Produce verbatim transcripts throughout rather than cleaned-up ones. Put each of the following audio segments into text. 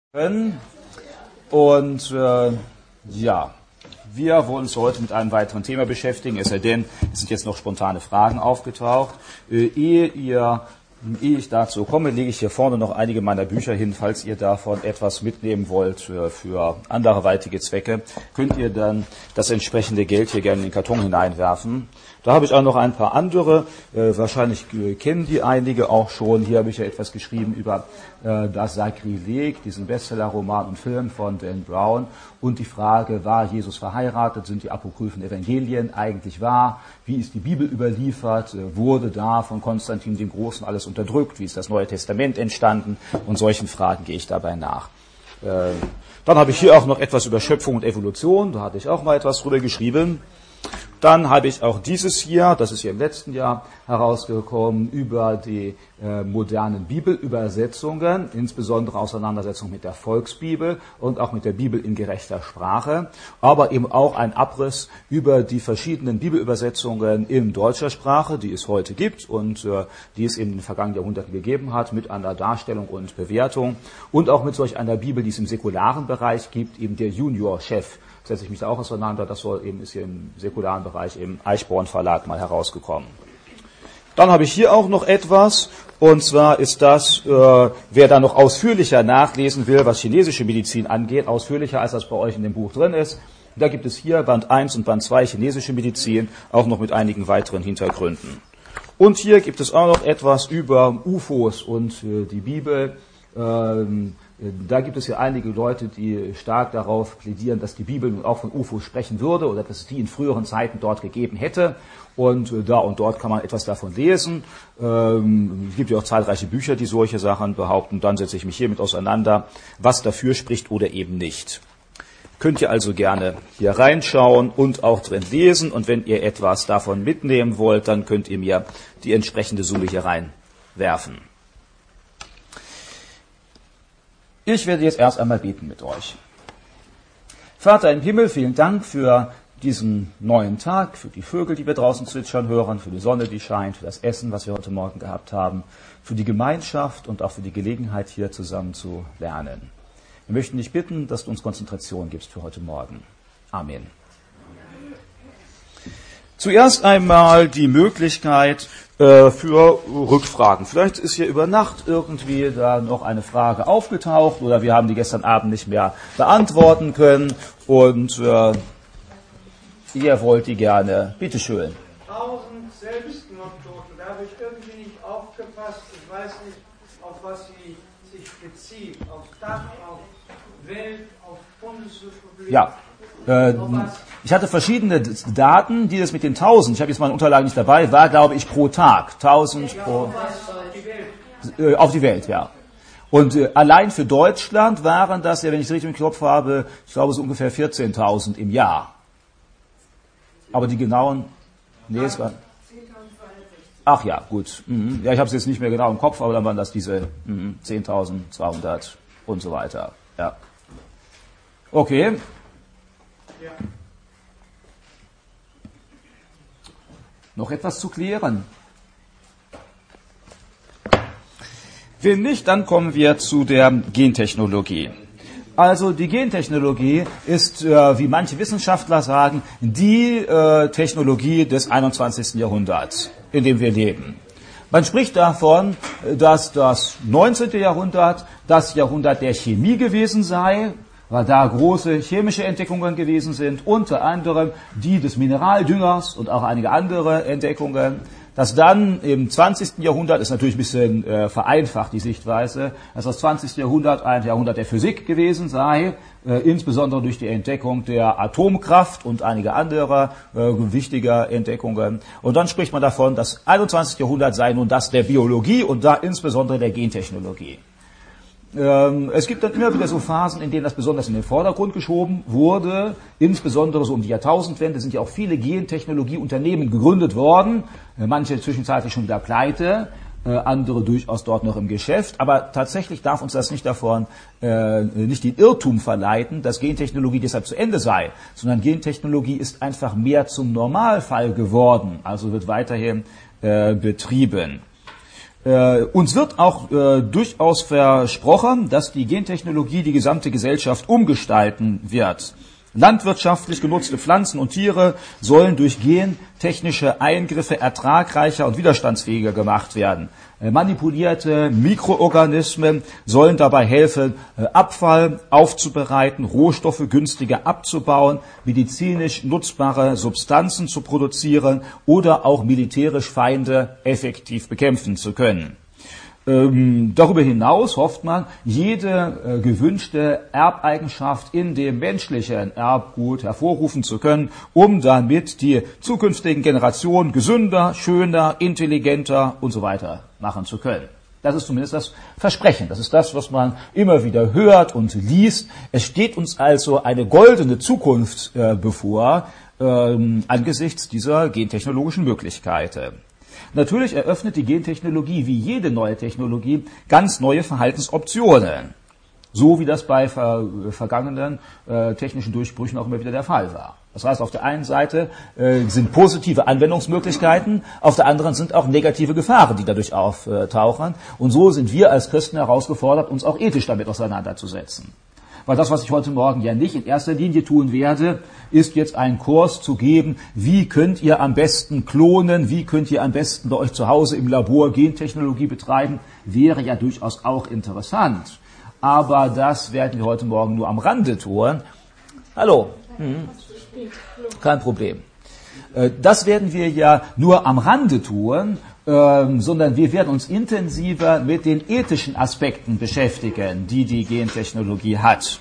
Und äh, ja, wir wollen uns heute mit einem weiteren Thema beschäftigen, es sei denn, es sind jetzt noch spontane Fragen aufgetaucht. Äh, ehe ihr, ehe ich dazu komme, lege ich hier vorne noch einige meiner Bücher hin, falls ihr davon etwas mitnehmen wollt für, für anderweitige Zwecke, könnt ihr dann das entsprechende Geld hier gerne in den Karton hineinwerfen. Da habe ich auch noch ein paar andere, äh, wahrscheinlich äh, kennen die einige auch schon. Hier habe ich ja etwas geschrieben über äh, das Sakrileg, diesen Bestseller-Roman und Film von Dan Brown. Und die Frage, war Jesus verheiratet, sind die apokryphen Evangelien eigentlich wahr, wie ist die Bibel überliefert, äh, wurde da von Konstantin dem Großen alles unterdrückt, wie ist das Neue Testament entstanden, und solchen Fragen gehe ich dabei nach. Äh, dann habe ich hier auch noch etwas über Schöpfung und Evolution, da hatte ich auch mal etwas drüber geschrieben. Dann habe ich auch dieses hier, das ist hier im letzten Jahr herausgekommen, über die äh, modernen Bibelübersetzungen, insbesondere Auseinandersetzung mit der Volksbibel und auch mit der Bibel in gerechter Sprache, aber eben auch ein Abriss über die verschiedenen Bibelübersetzungen in deutscher Sprache, die es heute gibt und äh, die es in den vergangenen Jahrhunderten gegeben hat, mit einer Darstellung und Bewertung und auch mit solch einer Bibel, die es im säkularen Bereich gibt, eben der Junior-Chef. Setze ich mich da auch auseinander, das soll eben, ist hier im säkularen Bereich im Eichborn Verlag mal herausgekommen. Dann habe ich hier auch noch etwas, und zwar ist das, äh, wer da noch ausführlicher nachlesen will, was chinesische Medizin angeht, ausführlicher als das bei euch in dem Buch drin ist, da gibt es hier Band eins und Band zwei chinesische Medizin, auch noch mit einigen weiteren Hintergründen. Und hier gibt es auch noch etwas über U F Os und äh, die Bibel. Ähm, Da gibt es ja einige Leute, die stark darauf plädieren, dass die Bibel nun auch von U F Os sprechen würde oder dass es die in früheren Zeiten dort gegeben hätte. Und da und dort kann man etwas davon lesen. Ähm, es gibt ja auch zahlreiche Bücher, die solche Sachen behaupten. Dann setze ich mich hiermit auseinander, was dafür spricht oder eben nicht. Könnt ihr also gerne hier reinschauen und auch drin lesen. Und wenn ihr etwas davon mitnehmen wollt, dann könnt ihr mir die entsprechende Summe hier reinwerfen. Ich werde jetzt erst einmal beten mit euch. Vater im Himmel, vielen Dank für diesen neuen Tag, für die Vögel, die wir draußen zwitschern hören, für die Sonne, die scheint, für das Essen, was wir heute Morgen gehabt haben, für die Gemeinschaft und auch für die Gelegenheit, hier zusammen zu lernen. Wir möchten dich bitten, dass du uns Konzentration gibst für heute Morgen. Amen. Zuerst einmal die Möglichkeit äh, für Rückfragen. Vielleicht ist hier über Nacht irgendwie da noch eine Frage aufgetaucht oder wir haben die gestern Abend nicht mehr beantworten können und äh, ihr wollt die gerne. Bitte schön. Tausend Selbstmordtote, da habe ich irgendwie nicht aufgepasst. Ich weiß nicht, auf was sie sich bezieht. Auf Dach, auf Welt, auf Bundesrepublik. Ja. Äh, ich hatte verschiedene Daten, die das mit den tausend, ich habe jetzt meine Unterlagen nicht dabei, war, glaube ich, pro Tag. tausend pro... Auf die Welt. Äh, auf die Welt, ja. Und äh, allein für Deutschland waren das, ja, wenn ich es richtig im Kopf habe, ich glaube, so ungefähr vierzehntausend im Jahr. Aber die genauen... Nee, es waren... Ach ja, gut. Mhm. Ja, ich habe es jetzt nicht mehr genau im Kopf, aber dann waren das diese mhm, zehntausendzweihundert und so weiter. Ja. Okay. Ja. Noch etwas zu klären? Wenn nicht, dann kommen wir zu der Gentechnologie. Also die Gentechnologie ist, äh, wie manche Wissenschaftler sagen, die äh, Technologie des einundzwanzigsten Jahrhunderts, in dem wir leben. Man spricht davon, dass das neunzehnte Jahrhundert das Jahrhundert der Chemie gewesen sei, weil da große chemische Entdeckungen gewesen sind, unter anderem die des Mineraldüngers und auch einige andere Entdeckungen. Dass dann im zwanzigsten Jahrhundert, ist natürlich ein bisschen äh, vereinfacht die Sichtweise, dass das zwanzigste Jahrhundert ein Jahrhundert der Physik gewesen sei, äh, insbesondere durch die Entdeckung der Atomkraft und einige andere äh, wichtiger Entdeckungen. Und dann spricht man davon, das einundzwanzigste Jahrhundert sei nun das der Biologie und da insbesondere der Gentechnologie. Es gibt dann immer wieder so Phasen, in denen das besonders in den Vordergrund geschoben wurde. Insbesondere so um die Jahrtausendwende sind ja auch viele Gentechnologieunternehmen gegründet worden. Manche zwischenzeitlich schon wieder pleite, andere durchaus dort noch im Geschäft. Aber tatsächlich darf uns das nicht davon, äh, nicht den Irrtum verleiten, dass Gentechnologie deshalb zu Ende sei, sondern Gentechnologie ist einfach mehr zum Normalfall geworden, also wird weiterhin äh, betrieben. Äh, uns wird auch äh, durchaus versprochen, dass die Gentechnologie die gesamte Gesellschaft umgestalten wird. Landwirtschaftlich genutzte Pflanzen und Tiere sollen durch gentechnische Eingriffe ertragreicher und widerstandsfähiger gemacht werden. Äh, manipulierte Mikroorganismen sollen dabei helfen, äh, Abfall aufzubereiten, Rohstoffe günstiger abzubauen, medizinisch nutzbare Substanzen zu produzieren oder auch militärisch Feinde effektiv bekämpfen zu können. Ähm, darüber hinaus hofft man, jede äh, gewünschte Erbeigenschaft in dem menschlichen Erbgut hervorrufen zu können, um damit die zukünftigen Generationen gesünder, schöner, intelligenter und so weiter machen zu können. Das ist zumindest das Versprechen. Das ist das, was man immer wieder hört und liest. Es steht uns also eine goldene Zukunft äh, bevor, äh, angesichts dieser gentechnologischen Möglichkeiten. Natürlich eröffnet die Gentechnologie wie jede neue Technologie ganz neue Verhaltensoptionen, so wie das bei ver vergangenen äh, technischen Durchbrüchen auch immer wieder der Fall war. Das heißt, auf der einen Seite äh, sind positive Anwendungsmöglichkeiten, auf der anderen sind auch negative Gefahren, die dadurch auftauchen. Und so sind wir als Christen herausgefordert, uns auch ethisch damit auseinanderzusetzen. Weil das, was ich heute Morgen ja nicht in erster Linie tun werde, ist jetzt einen Kurs zu geben, wie könnt ihr am besten klonen, wie könnt ihr am besten bei euch zu Hause im Labor Gentechnologie betreiben, wäre ja durchaus auch interessant. Aber das werden wir heute Morgen nur am Rande tun. Hallo. Hm. Kein Problem. Das werden wir ja nur am Rande tun, ähm, sondern wir werden uns intensiver mit den ethischen Aspekten beschäftigen, die die Gentechnologie hat.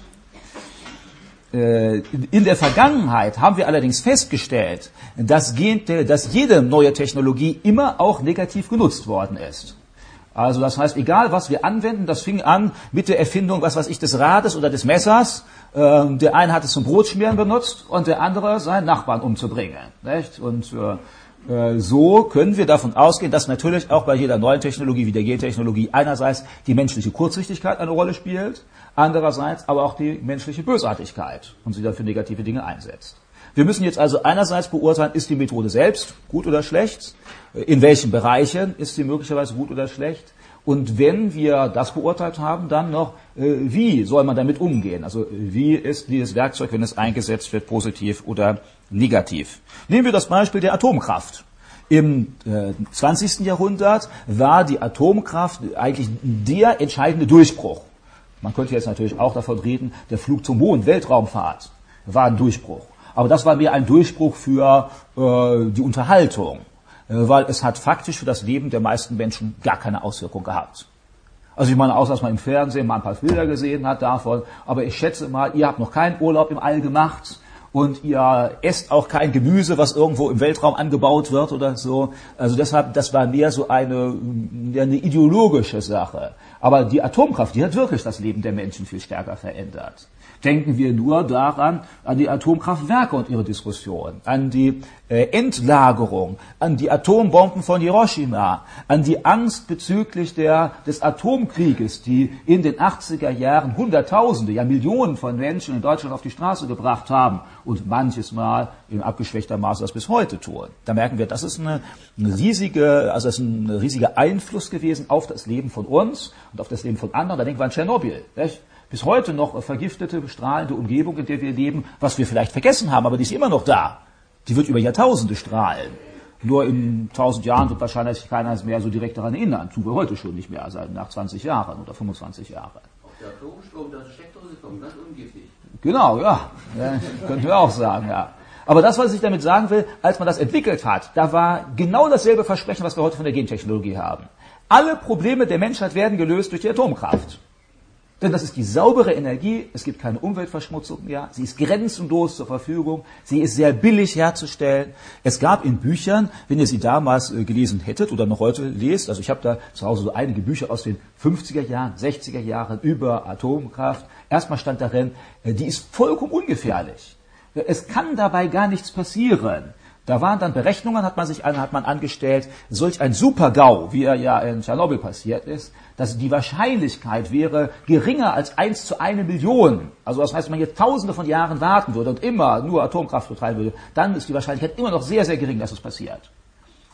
Äh, in der Vergangenheit haben wir allerdings festgestellt, dass, Gen, dass jede neue Technologie immer auch negativ genutzt worden ist. Also das heißt, egal was wir anwenden, das fing an mit der Erfindung, was weiß ich, des Rades oder des Messers. Ähm, der eine hat es zum Brotschmieren benutzt und der andere seinen Nachbarn umzubringen. Nicht? Und äh, so können wir davon ausgehen, dass natürlich auch bei jeder neuen Technologie wie der Gentechnologie einerseits die menschliche Kurzsichtigkeit eine Rolle spielt, andererseits aber auch die menschliche Bösartigkeit und sie dann für negative Dinge einsetzt. Wir müssen jetzt also einerseits beurteilen, ist die Methode selbst gut oder schlecht, in welchen Bereichen ist sie möglicherweise gut oder schlecht und wenn wir das beurteilt haben, dann noch, wie soll man damit umgehen, also wie ist dieses Werkzeug, wenn es eingesetzt wird, positiv oder negativ. Nehmen wir das Beispiel der Atomkraft. Im äh, zwanzigsten Jahrhundert war die Atomkraft eigentlich der entscheidende Durchbruch. Man könnte jetzt natürlich auch davon reden, der Flug zum Mond, Weltraumfahrt, war ein Durchbruch. Aber das war mehr ein Durchbruch für äh, die Unterhaltung, äh, weil es hat faktisch für das Leben der meisten Menschen gar keine Auswirkung gehabt. Also ich meine, außer dass man im Fernsehen mal ein paar Bilder gesehen hat davon, aber ich schätze mal, ihr habt noch keinen Urlaub im All gemacht und ihr esst auch kein Gemüse, was irgendwo im Weltraum angebaut wird oder so. Also deshalb, das war mehr so eine, eine ideologische Sache. Aber die Atomkraft, die hat wirklich das Leben der Menschen viel stärker verändert. Denken wir nur daran, an die Atomkraftwerke und ihre Diskussion, an die äh, Endlagerung, an die Atombomben von Hiroshima, an die Angst bezüglich der, des Atomkrieges, die in den achtziger Jahren Hunderttausende, ja Millionen von Menschen in Deutschland auf die Straße gebracht haben und manches Mal in abgeschwächter Maße das bis heute tun. Da merken wir, das ist eine, eine riesige, also das ist ein riesiger Einfluss gewesen auf das Leben von uns und auf das Leben von anderen. Da denken wir an Tschernobyl, nicht? Bis heute noch vergiftete, strahlende Umgebung, in der wir leben, was wir vielleicht vergessen haben, aber die ist immer noch da. Die wird über Jahrtausende strahlen. Nur in tausend Jahren wird wahrscheinlich keiner mehr so direkt daran erinnern. Tun wir heute schon nicht mehr, also nach zwanzig Jahren oder fünfundzwanzig Jahren. Auch der Atomstrom, der aus der Steckdose kommt, ganz ungiftig. Genau, ja. ja könnten wir auch sagen, ja. Aber das, was ich damit sagen will, als man das entwickelt hat, da war genau dasselbe Versprechen, was wir heute von der Gentechnologie haben. Alle Probleme der Menschheit werden gelöst durch die Atomkraft. Denn das ist die saubere Energie, es gibt keine Umweltverschmutzung mehr, sie ist grenzenlos zur Verfügung, sie ist sehr billig herzustellen. Es gab in Büchern, wenn ihr sie damals gelesen hättet oder noch heute lest, also ich habe da zu Hause so einige Bücher aus den fünfziger Jahren, sechziger Jahren über Atomkraft. Erstmal stand darin, die ist vollkommen ungefährlich. Es kann dabei gar nichts passieren. Da waren dann Berechnungen, hat man sich hat man angestellt, solch ein Super-GAU, wie er ja in Tschernobyl passiert ist, dass die Wahrscheinlichkeit wäre geringer als eins zu eine Million. Also das heißt, wenn man jetzt tausende von Jahren warten würde und immer nur Atomkraft betreiben würde, dann ist die Wahrscheinlichkeit immer noch sehr, sehr gering, dass es passiert.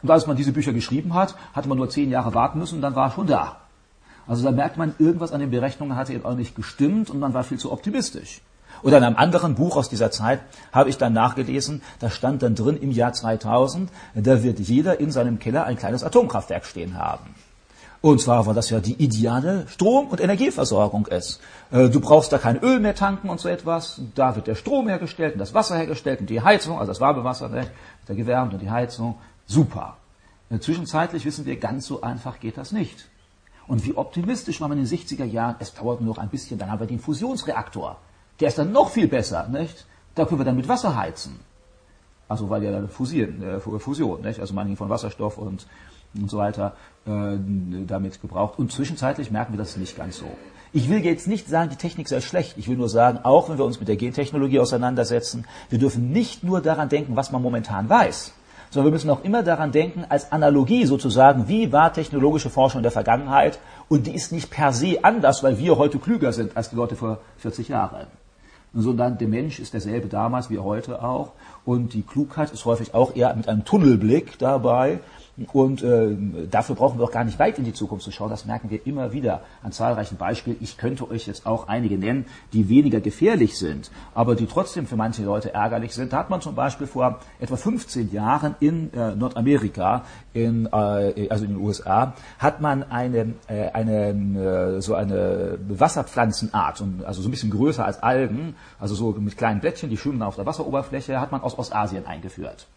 Und als man diese Bücher geschrieben hat, hatte man nur zehn Jahre warten müssen und dann war er schon da. Also da merkt man, irgendwas an den Berechnungen hatte eben auch nicht gestimmt und man war viel zu optimistisch. Oder in einem anderen Buch aus dieser Zeit habe ich dann nachgelesen, da stand dann drin, im Jahr zweitausend, da wird jeder in seinem Keller ein kleines Atomkraftwerk stehen haben. Und zwar, weil das ja die ideale Strom- und Energieversorgung ist. Du brauchst da kein Öl mehr tanken und so etwas. Da wird der Strom hergestellt und das Wasser hergestellt und die Heizung, also das warme Wasser wird gewärmt und die Heizung. Super. Zwischenzeitlich wissen wir, ganz so einfach geht das nicht. Und wie optimistisch war man in den sechziger Jahren, es dauert nur noch ein bisschen, dann haben wir den Fusionsreaktor. Der ist dann noch viel besser, nicht? Da können wir dann mit Wasser heizen. Also weil ja dann Fusieren, äh, Fusion, nicht? Also man von Wasserstoff und, und so weiter äh, damit gebraucht. Und zwischenzeitlich merken wir das nicht ganz so. Ich will jetzt nicht sagen, die Technik sei schlecht. Ich will nur sagen, auch wenn wir uns mit der Gentechnologie auseinandersetzen, wir dürfen nicht nur daran denken, was man momentan weiß, sondern wir müssen auch immer daran denken, als Analogie sozusagen, wie war technologische Forschung in der Vergangenheit, und die ist nicht per se anders, weil wir heute klüger sind als die Leute vor vierzig Jahren. Sondern der Mensch ist derselbe damals wie heute auch, und die Klugheit ist häufig auch eher mit einem Tunnelblick dabei. Und äh, dafür brauchen wir auch gar nicht weit in die Zukunft zu schauen. Das merken wir immer wieder an zahlreichen Beispielen. Ich könnte euch jetzt auch einige nennen, die weniger gefährlich sind, aber die trotzdem für manche Leute ärgerlich sind. Da hat man zum Beispiel vor etwa fünfzehn Jahren in äh, Nordamerika, in, äh, also in den U S A, hat man eine, äh, eine äh, so eine Wasserpflanzenart, also so ein bisschen größer als Algen, also so mit kleinen Blättchen, die schwimmen auf der Wasseroberfläche, hat man aus Ostasien eingeführt.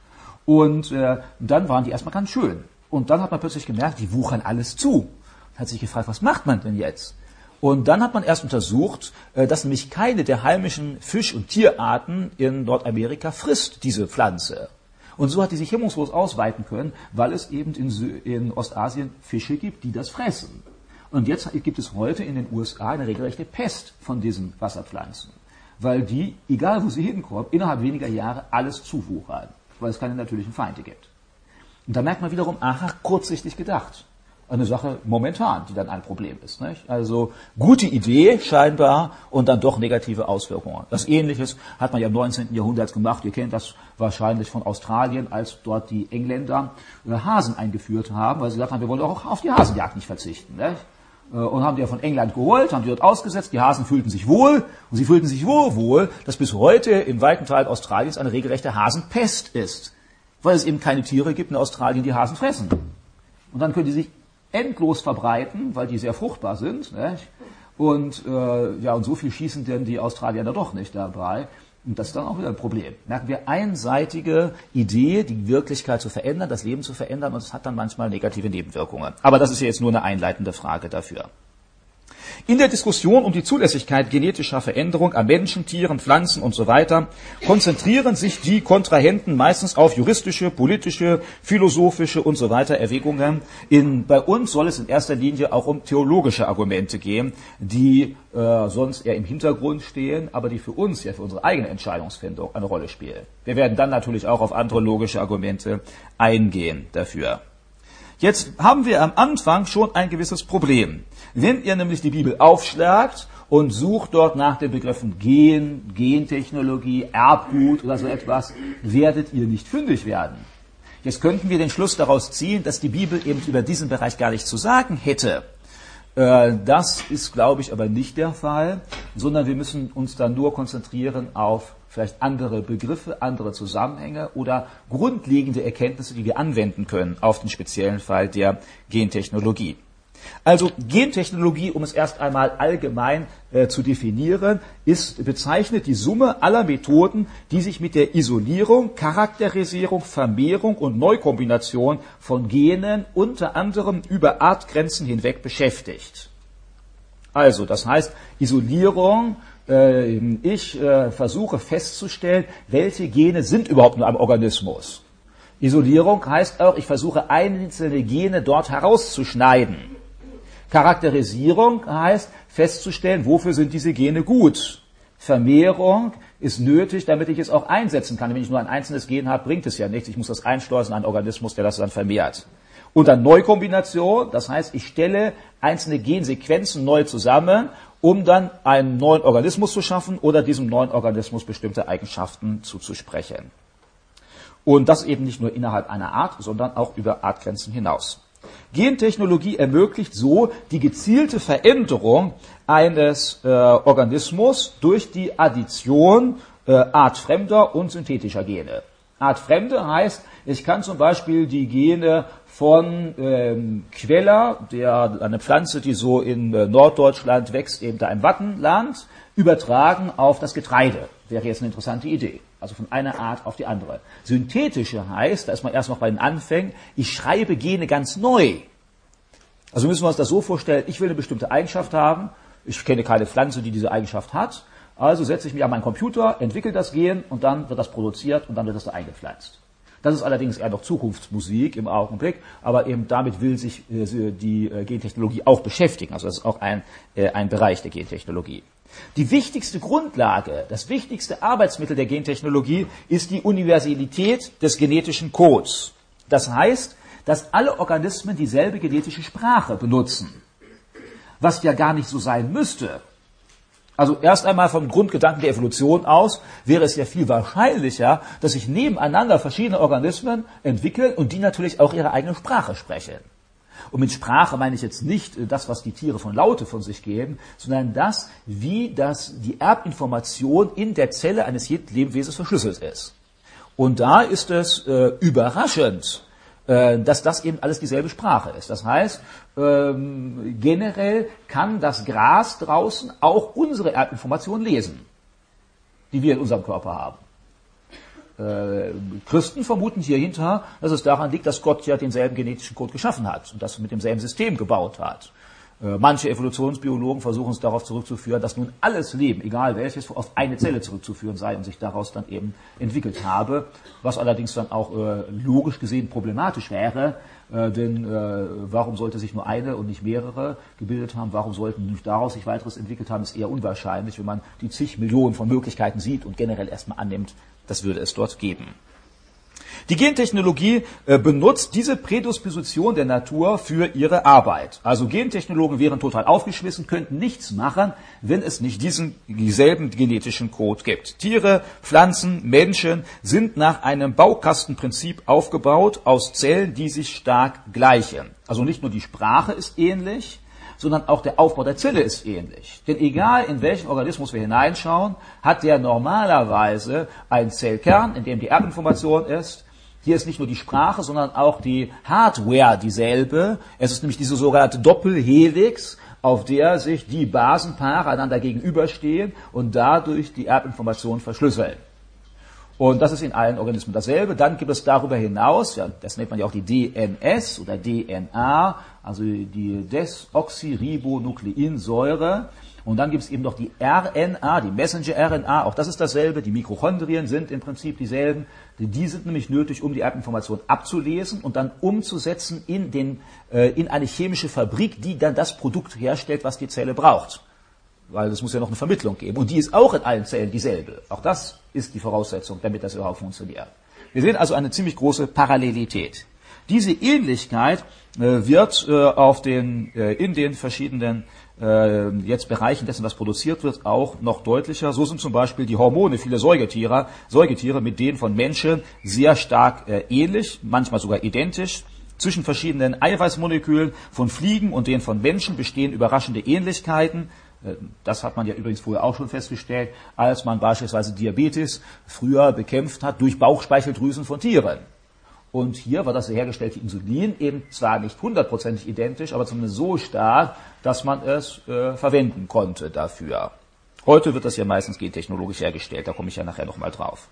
Und äh, dann waren die erstmal ganz schön. Und dann hat man plötzlich gemerkt, die wuchern alles zu. Hat sich gefragt, was macht man denn jetzt? Und dann hat man erst untersucht, äh, dass nämlich keine der heimischen Fisch- und Tierarten in Nordamerika frisst, diese Pflanze. Und so hat die sich hemmungslos ausweiten können, weil es eben in, Sü- in Ostasien Fische gibt, die das fressen. Und jetzt gibt es heute in den U S A eine regelrechte Pest von diesen Wasserpflanzen. Weil die, egal wo sie hinkommen, innerhalb weniger Jahre alles zuwuchern. Weil es keine natürlichen Feinde gibt. Und da merkt man wiederum, aha, kurzsichtig gedacht. Eine Sache momentan, die dann ein Problem ist. Nicht? Also gute Idee scheinbar und dann doch negative Auswirkungen. Das Ähnliches hat man ja im neunzehnten Jahrhundert gemacht. Ihr kennt das wahrscheinlich von Australien, als dort die Engländer Hasen eingeführt haben, weil sie gesagt haben, wir wollen auch auf die Hasenjagd nicht verzichten. Nicht? Und haben die ja von England geholt, haben die dort ausgesetzt, die Hasen fühlten sich wohl, und sie fühlten sich wohl wohl, dass bis heute in weiten Teilen Australiens eine regelrechte Hasenpest ist, weil es eben keine Tiere gibt in Australien, die Hasen fressen. Und dann können die sich endlos verbreiten, weil die sehr fruchtbar sind, nicht? Und äh, ja, und so viel schießen denn die Australier da doch nicht dabei. Und das ist dann auch wieder ein Problem. Merken wir, einseitige Idee, die Wirklichkeit zu verändern, das Leben zu verändern, und es hat dann manchmal negative Nebenwirkungen. Aber das ist ja jetzt nur eine einleitende Frage dafür. In der Diskussion um die Zulässigkeit genetischer Veränderung an Menschen, Tieren, Pflanzen und so weiter konzentrieren sich die Kontrahenten meistens auf juristische, politische, philosophische und so weiter Erwägungen. In, bei uns soll es in erster Linie auch um theologische Argumente gehen, die äh, sonst eher im Hintergrund stehen, aber die für uns, ja für unsere eigene Entscheidungsfindung eine Rolle spielen. Wir werden dann natürlich auch auf andere logische Argumente eingehen dafür. Jetzt haben wir am Anfang schon ein gewisses Problem. Wenn ihr nämlich die Bibel aufschlagt und sucht dort nach den Begriffen Gen, Gentechnologie, Erbgut oder so etwas, werdet ihr nicht fündig werden. Jetzt könnten wir den Schluss daraus ziehen, dass die Bibel eben über diesen Bereich gar nichts zu sagen hätte. Das ist, glaube ich, aber nicht der Fall, sondern wir müssen uns dann nur konzentrieren auf vielleicht andere Begriffe, andere Zusammenhänge oder grundlegende Erkenntnisse, die wir anwenden können auf den speziellen Fall der Gentechnologie. Also Gentechnologie, um es erst einmal allgemein äh, zu definieren, ist bezeichnet die Summe aller Methoden, die sich mit der Isolierung, Charakterisierung, Vermehrung und Neukombination von Genen unter anderem über Artgrenzen hinweg beschäftigt. Also, das heißt Isolierung, äh, ich äh, versuche festzustellen, welche Gene sind überhaupt in einem Organismus. Isolierung heißt auch, ich versuche einzelne Gene dort herauszuschneiden. Charakterisierung heißt festzustellen, wofür sind diese Gene gut. Vermehrung ist nötig, damit ich es auch einsetzen kann. Wenn ich nur ein einzelnes Gen habe, bringt es ja nichts. Ich muss das einschleusen in einen Organismus, der das dann vermehrt. Und dann Neukombination, das heißt, ich stelle einzelne Gensequenzen neu zusammen, um dann einen neuen Organismus zu schaffen oder diesem neuen Organismus bestimmte Eigenschaften zuzusprechen. Und das eben nicht nur innerhalb einer Art, sondern auch über Artgrenzen hinaus. Gentechnologie ermöglicht so die gezielte Veränderung eines äh, Organismus durch die Addition äh, artfremder und synthetischer Gene. Artfremde heißt, ich kann zum Beispiel die Gene von ähm, Queller, der eine Pflanze, die so in äh, Norddeutschland wächst, eben da im Wattenland, übertragen auf das Getreide. Wäre jetzt eine interessante Idee. Also von einer Art auf die andere. Synthetische heißt, da ist man erst noch bei den Anfängen, ich schreibe Gene ganz neu. Also müssen wir uns das so vorstellen, ich will eine bestimmte Eigenschaft haben, ich kenne keine Pflanze, die diese Eigenschaft hat, also setze ich mich an meinen Computer, entwickle das Gen und dann wird das produziert und dann wird das da eingepflanzt. Das ist allerdings eher noch Zukunftsmusik im Augenblick, aber eben damit will sich äh, die äh, Gentechnologie auch beschäftigen. Also das ist auch ein, äh, ein Bereich der Gentechnologie. Die wichtigste Grundlage, das wichtigste Arbeitsmittel der Gentechnologie ist die Universalität des genetischen Codes. Das heißt, dass alle Organismen dieselbe genetische Sprache benutzen, was ja gar nicht so sein müsste. Also erst einmal vom Grundgedanken der Evolution aus wäre es ja viel wahrscheinlicher, dass sich nebeneinander verschiedene Organismen entwickeln und die natürlich auch ihre eigene Sprache sprechen. Und mit Sprache meine ich jetzt nicht das, was die Tiere von Laute von sich geben, sondern das, wie das die Erbinformation in der Zelle eines jeden Lebewesens verschlüsselt ist. Und da ist es äh, überraschend, äh, dass das eben alles dieselbe Sprache ist. Das heißt, ähm, generell kann das Gras draußen auch unsere Erbinformation lesen, die wir in unserem Körper haben. Äh, Christen vermuten hierhinter, dass es daran liegt, dass Gott ja denselben genetischen Code geschaffen hat und das mit demselben System gebaut hat. Äh, manche Evolutionsbiologen versuchen es darauf zurückzuführen, dass nun alles Leben, egal welches, auf eine Zelle zurückzuführen sei und sich daraus dann eben entwickelt habe, was allerdings dann auch äh, logisch gesehen problematisch wäre, äh, denn äh, warum sollte sich nur eine und nicht mehrere gebildet haben, warum sollten nicht daraus sich weiteres entwickelt haben, ist eher unwahrscheinlich, wenn man die zig Millionen von Möglichkeiten sieht und generell erstmal annimmt, das würde es dort geben. Die Gentechnologie äh, benutzt diese Prädisposition der Natur für ihre Arbeit. Also Gentechnologen wären total aufgeschmissen, könnten nichts machen, wenn es nicht diesen dieselben genetischen Code gibt. Tiere, Pflanzen, Menschen sind nach einem Baukastenprinzip aufgebaut aus Zellen, die sich stark gleichen. Also nicht nur die Sprache ist ähnlich, sondern auch der Aufbau der Zelle ist ähnlich. Denn egal in welchen Organismus wir hineinschauen, hat der normalerweise einen Zellkern, in dem die Erbinformation ist. Hier ist nicht nur die Sprache, sondern auch die Hardware dieselbe. Es ist nämlich diese sogenannte Doppelhelix, auf der sich die Basenpaare einander gegenüberstehen und dadurch die Erbinformation verschlüsseln. Und das ist in allen Organismen dasselbe. Dann gibt es darüber hinaus, ja, das nennt man ja auch die D N S oder D N A, also die Desoxyribonukleinsäure. Und dann gibt es eben noch die R N A, die Messenger-R N A, auch das ist dasselbe. Die Mitochondrien sind im Prinzip dieselben. Die sind nämlich nötig, um die Erbinformation abzulesen und dann umzusetzen in, den, äh, in eine chemische Fabrik, die dann das Produkt herstellt, was die Zelle braucht. Weil es muss ja noch eine Vermittlung geben. Und die ist auch in allen Zellen dieselbe. Auch das ist die Voraussetzung, damit das überhaupt funktioniert. Wir sehen also eine ziemlich große Parallelität. Diese Ähnlichkeit äh, wird äh, auf den, äh, in den verschiedenen äh, jetzt Bereichen dessen, was produziert wird, auch noch deutlicher. So sind zum Beispiel die Hormone vieler Säugetiere, Säugetiere mit denen von Menschen sehr stark äh, ähnlich, manchmal sogar identisch. Zwischen verschiedenen Eiweißmolekülen von Fliegen und denen von Menschen bestehen überraschende Ähnlichkeiten. Das hat man ja übrigens vorher auch schon festgestellt, als man beispielsweise Diabetes früher bekämpft hat durch Bauchspeicheldrüsen von Tieren. Und hier war das hergestellte Insulin eben zwar nicht hundertprozentig identisch, aber zumindest so stark, dass man es äh, verwenden konnte dafür. Heute wird das ja meistens gentechnologisch hergestellt, da komme ich ja nachher nochmal drauf.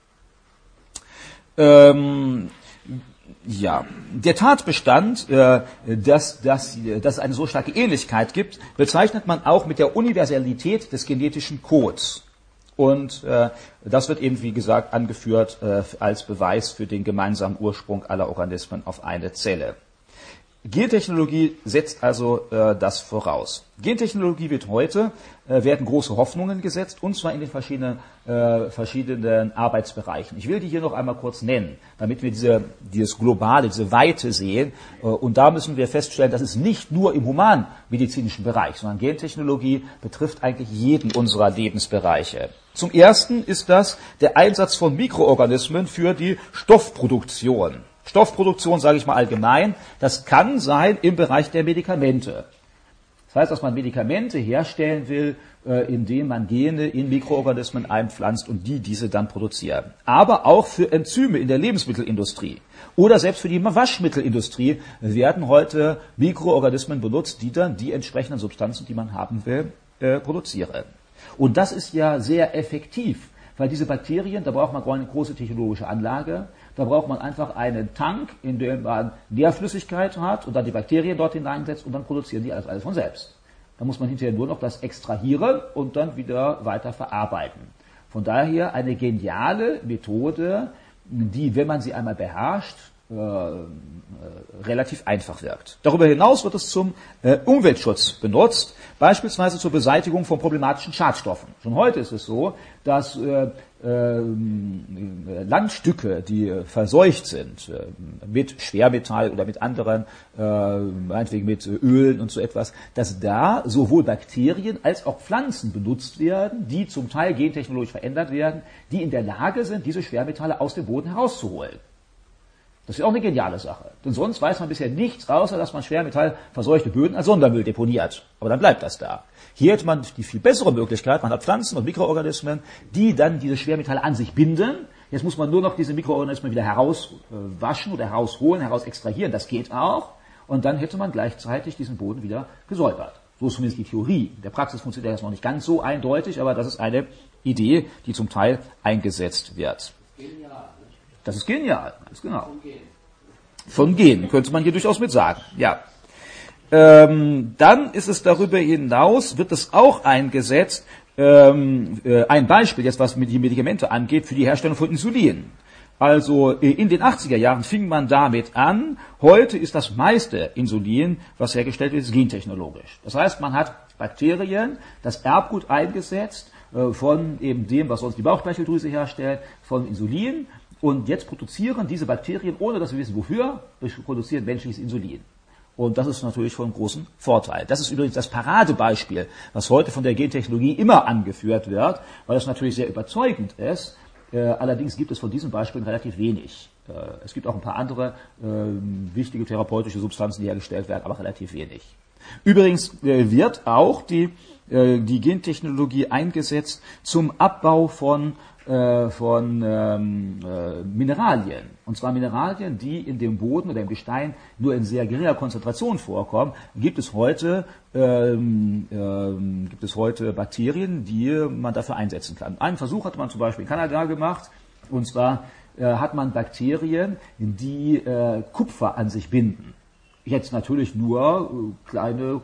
Ähm, Ja, der Tatbestand, äh, dass, dass, dass es eine so starke Ähnlichkeit gibt, bezeichnet man auch mit der Universalität des genetischen Codes. Und äh, das wird eben, wie gesagt, angeführt äh, als Beweis für den gemeinsamen Ursprung aller Organismen auf eine Zelle. Gentechnologie setzt also äh, das voraus. Gentechnologie wird heute, äh, werden große Hoffnungen gesetzt, und zwar in den verschiedenen, äh, verschiedenen Arbeitsbereichen. Ich will die hier noch einmal kurz nennen, damit wir diese, dieses Globale, diese Weite sehen. Äh, und da müssen wir feststellen, das ist nicht nur im humanmedizinischen Bereich, sondern Gentechnologie betrifft eigentlich jeden unserer Lebensbereiche. Zum Ersten ist das der Einsatz von Mikroorganismen für die Stoffproduktion. Stoffproduktion, sage ich mal allgemein, das kann sein im Bereich der Medikamente. Das heißt, dass man Medikamente herstellen will, äh, indem man Gene in Mikroorganismen einpflanzt und die diese dann produzieren. Aber auch für Enzyme in der Lebensmittelindustrie oder selbst für die Waschmittelindustrie werden heute Mikroorganismen benutzt, die dann die entsprechenden Substanzen, die man haben will, äh, produzieren. Und das ist ja sehr effektiv, weil diese Bakterien, da braucht man eine große technologische Anlage. Da braucht man einfach einen Tank, in dem man Nährflüssigkeit hat und dann die Bakterien dort hineinsetzt und dann produzieren die alles, alles von selbst. Da muss man hinterher nur noch das extrahieren und dann wieder weiter verarbeiten. Von daher eine geniale Methode, die, wenn man sie einmal beherrscht, äh, äh, relativ einfach wirkt. Darüber hinaus wird es zum äh, Umweltschutz benutzt, beispielsweise zur Beseitigung von problematischen Schadstoffen. Schon heute ist es so, dass äh, äh, Landstücke, die äh, verseucht sind äh, mit Schwermetall oder mit anderen, äh, meinetwegen mit äh, Ölen und so etwas, dass da sowohl Bakterien als auch Pflanzen benutzt werden, die zum Teil gentechnologisch verändert werden, die in der Lage sind, diese Schwermetalle aus dem Boden herauszuholen. Das ist auch eine geniale Sache. Denn sonst weiß man bisher nichts, außer dass man schwermetallverseuchte Böden als Sondermüll deponiert. Aber dann bleibt das da. Hier hat man die viel bessere Möglichkeit, man hat Pflanzen und Mikroorganismen, die dann diese Schwermetalle an sich binden. Jetzt muss man nur noch diese Mikroorganismen wieder herauswaschen oder herausholen, heraus extrahieren. Das geht auch. Und dann hätte man gleichzeitig diesen Boden wieder gesäubert. So ist zumindest die Theorie. In der Praxis funktioniert das noch nicht ganz so eindeutig, aber das ist eine Idee, die zum Teil eingesetzt wird. Das ist genial, ganz genau. Von Genen könnte man hier durchaus mit sagen, ja. Ähm, dann ist es darüber hinaus, wird es auch eingesetzt, ähm, äh, ein Beispiel jetzt, was die Medikamente angeht, für die Herstellung von Insulin. Also äh, in den achtziger Jahren fing man damit an, heute ist das meiste Insulin, was hergestellt wird, ist gentechnologisch. Das heißt, man hat Bakterien, das Erbgut eingesetzt, äh, von eben dem, was sonst die Bauchspeicheldrüse herstellt, von Insulin. Und jetzt produzieren diese Bakterien, ohne dass wir wissen wofür, produzieren menschliches Insulin. Und das ist natürlich von großem Vorteil. Das ist übrigens das Paradebeispiel, was heute von der Gentechnologie immer angeführt wird, weil das natürlich sehr überzeugend ist. Äh, allerdings gibt es von diesen Beispielen relativ wenig. Äh, es gibt auch ein paar andere äh, wichtige therapeutische Substanzen, die hergestellt werden, aber relativ wenig. Übrigens äh, wird auch die, äh, die Gentechnologie eingesetzt zum Abbau von von ähm, äh, Mineralien. Und zwar Mineralien, die in dem Boden oder im Gestein nur in sehr geringer Konzentration vorkommen, gibt es heute, ähm, ähm, gibt es heute Bakterien, die man dafür einsetzen kann. Einen Versuch hat man zum Beispiel in Kanada gemacht, und zwar äh, hat man Bakterien, die äh, Kupfer an sich binden. Jetzt natürlich nur äh, kleine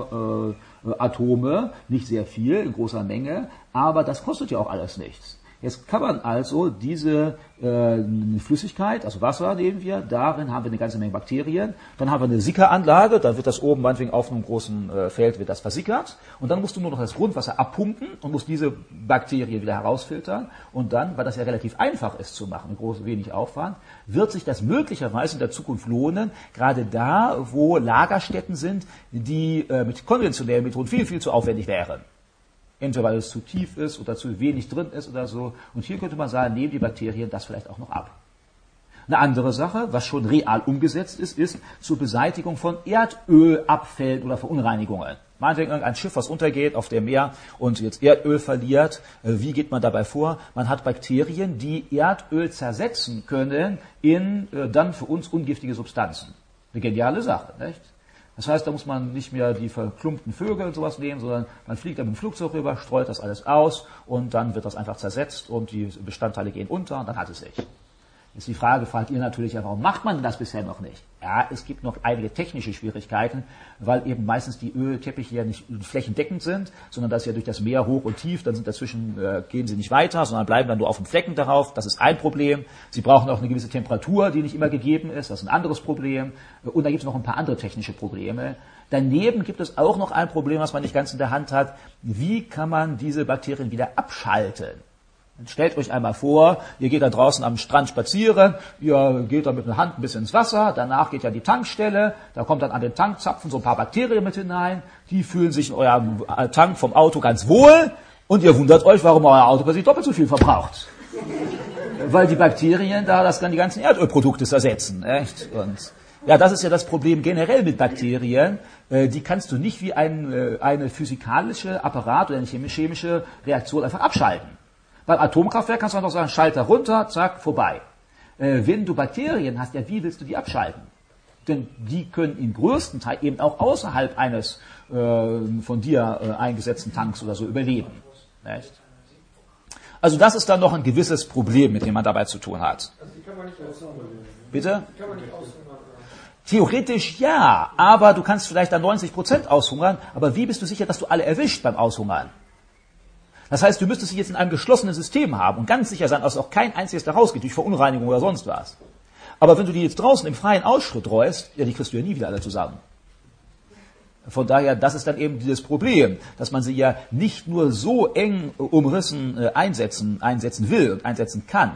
Kupferatome, äh, nicht sehr viel, in großer Menge, aber das kostet ja auch alles nichts. Jetzt kann man also diese äh, Flüssigkeit, also Wasser nehmen wir, darin haben wir eine ganze Menge Bakterien, dann haben wir eine Sickeranlage, dann wird das oben meinetwegen auf einem großen äh, Feld wird das versickert und dann musst du nur noch das Grundwasser abpumpen und musst diese Bakterien wieder herausfiltern und dann, weil das ja relativ einfach ist zu machen, mit groß wenig Aufwand, wird sich das möglicherweise in der Zukunft lohnen, gerade da, wo Lagerstätten sind, die äh, mit konventionellen Methoden viel, viel zu aufwendig wären. Entweder weil es zu tief ist oder zu wenig drin ist oder so. Und hier könnte man sagen, nehmen die Bakterien das vielleicht auch noch ab. Eine andere Sache, was schon real umgesetzt ist, ist zur Beseitigung von Erdölabfällen oder Verunreinigungen. Meinetwegen ein Schiff, was untergeht auf dem Meer und jetzt Erdöl verliert. Wie geht man dabei vor? Man hat Bakterien, die Erdöl zersetzen können in dann für uns ungiftige Substanzen. Eine geniale Sache, nicht? Das heißt, da muss man nicht mehr die verklumpten Vögel und sowas nehmen, sondern man fliegt da mit dem Flugzeug rüber, streut das alles aus und dann wird das einfach zersetzt und die Bestandteile gehen unter und dann hat es sich. Ist die Frage, fragt ihr natürlich, ja, warum macht man das bisher noch nicht? Ja, es gibt noch einige technische Schwierigkeiten, weil eben meistens die Ölteppiche ja nicht flächendeckend sind, sondern dass ja durch das Meer hoch und tief, dann sind dazwischen, äh, gehen sie nicht weiter, sondern bleiben dann nur auf dem Flecken darauf. Das ist ein Problem. Sie brauchen auch eine gewisse Temperatur, die nicht immer gegeben ist. Das ist ein anderes Problem. Und da gibt es noch ein paar andere technische Probleme. Daneben gibt es auch noch ein Problem, was man nicht ganz in der Hand hat. Wie kann man diese Bakterien wieder abschalten? Stellt euch einmal vor, ihr geht da draußen am Strand spazieren, ihr geht da mit der Hand ein bisschen ins Wasser, danach geht ja die Tankstelle, da kommt dann an den Tankzapfen so ein paar Bakterien mit hinein, die fühlen sich in eurem Tank vom Auto ganz wohl und ihr wundert euch, warum euer Auto plötzlich doppelt so viel verbraucht. Weil die Bakterien da das dann die ganzen Erdölprodukte ersetzen. Echt? Und ja, das ist ja das Problem generell mit Bakterien. Die kannst du nicht wie ein, eine physikalische Apparat oder eine chemische Reaktion einfach abschalten. Beim Atomkraftwerk kannst du einfach sagen, Schalter runter, zack, vorbei. Äh, wenn du Bakterien hast, ja, wie willst du die abschalten? Denn die können im größten Teil eben auch außerhalb eines äh, von dir äh, eingesetzten Tanks oder so überleben. Nicht? Also das ist dann noch ein gewisses Problem, mit dem man dabei zu tun hat. Also die kann man nicht aushungern. Bitte? Die kann man nicht aushungern. Theoretisch ja, aber du kannst vielleicht dann neunzig Prozent aushungern, aber wie bist du sicher, dass du alle erwischt beim Aushungern? Das heißt, du müsstest dich jetzt in einem geschlossenen System haben und ganz sicher sein, dass auch kein einziges da rausgeht, durch Verunreinigung oder sonst was. Aber wenn du die jetzt draußen im freien Ausschritt reust, ja, die kriegst du ja nie wieder alle zusammen. Von daher, das ist dann eben dieses Problem, dass man sie ja nicht nur so eng umrissen äh, einsetzen, einsetzen will und einsetzen kann.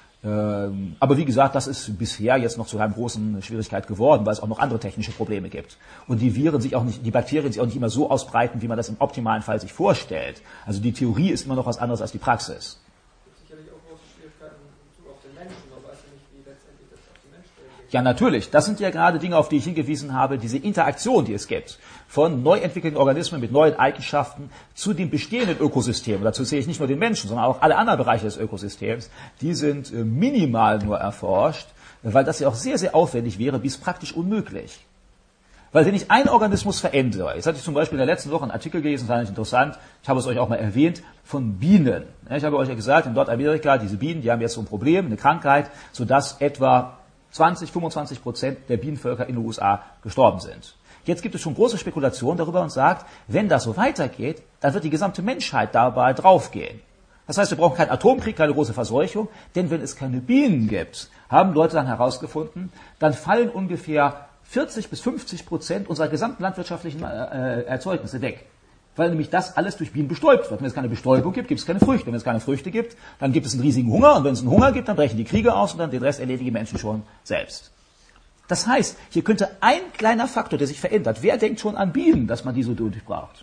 Ähm, aber wie gesagt, das ist bisher jetzt noch zu einer großen Schwierigkeit geworden, weil es auch noch andere technische Probleme gibt. Und die Viren sich auch nicht, die Bakterien sich auch nicht immer so ausbreiten, wie man das im optimalen Fall sich vorstellt. Also die Theorie ist immer noch was anderes als die Praxis. Es gibt sicherlich auch große Schwierigkeiten in Bezug auf den Menschen, man weiß ja nicht, wie letztendlich das auf die Menschen reagiert. Ja, natürlich. Das sind ja gerade Dinge, auf die ich hingewiesen habe, diese Interaktion, die es gibt, von neu entwickelten Organismen mit neuen Eigenschaften zu dem bestehenden Ökosystem. Dazu sehe ich nicht nur den Menschen, sondern auch alle anderen Bereiche des Ökosystems. Die sind äh, minimal nur erforscht, weil das ja auch sehr, sehr aufwendig wäre, bis praktisch unmöglich. Weil wenn ich einen Organismus verändere, jetzt hatte ich zum Beispiel in der letzten Woche einen Artikel gelesen, fand ich interessant, ich habe es euch auch mal erwähnt, von Bienen. Ich habe euch ja gesagt, in Nordamerika, diese Bienen, die haben jetzt so ein Problem, eine Krankheit, sodass etwa zwanzig, fünfundzwanzig Prozent der Bienenvölker in den U S A gestorben sind. Jetzt gibt es schon große Spekulationen darüber und sagt, wenn das so weitergeht, dann wird die gesamte Menschheit dabei draufgehen. Das heißt, wir brauchen keinen Atomkrieg, keine große Verseuchung, denn wenn es keine Bienen gibt, haben Leute dann herausgefunden, dann fallen ungefähr vierzig bis fünfzig Prozent unserer gesamten landwirtschaftlichen äh, Erzeugnisse weg. Weil nämlich das alles durch Bienen bestäubt wird. Wenn es keine Bestäubung gibt, gibt es keine Früchte. Wenn es keine Früchte gibt, dann gibt es einen riesigen Hunger. Und wenn es einen Hunger gibt, dann brechen die Kriege aus und dann den Rest erledigen die Menschen schon selbst. Das heißt, hier könnte ein kleiner Faktor, der sich verändert. Wer denkt schon an Bienen, dass man die so durchbraucht?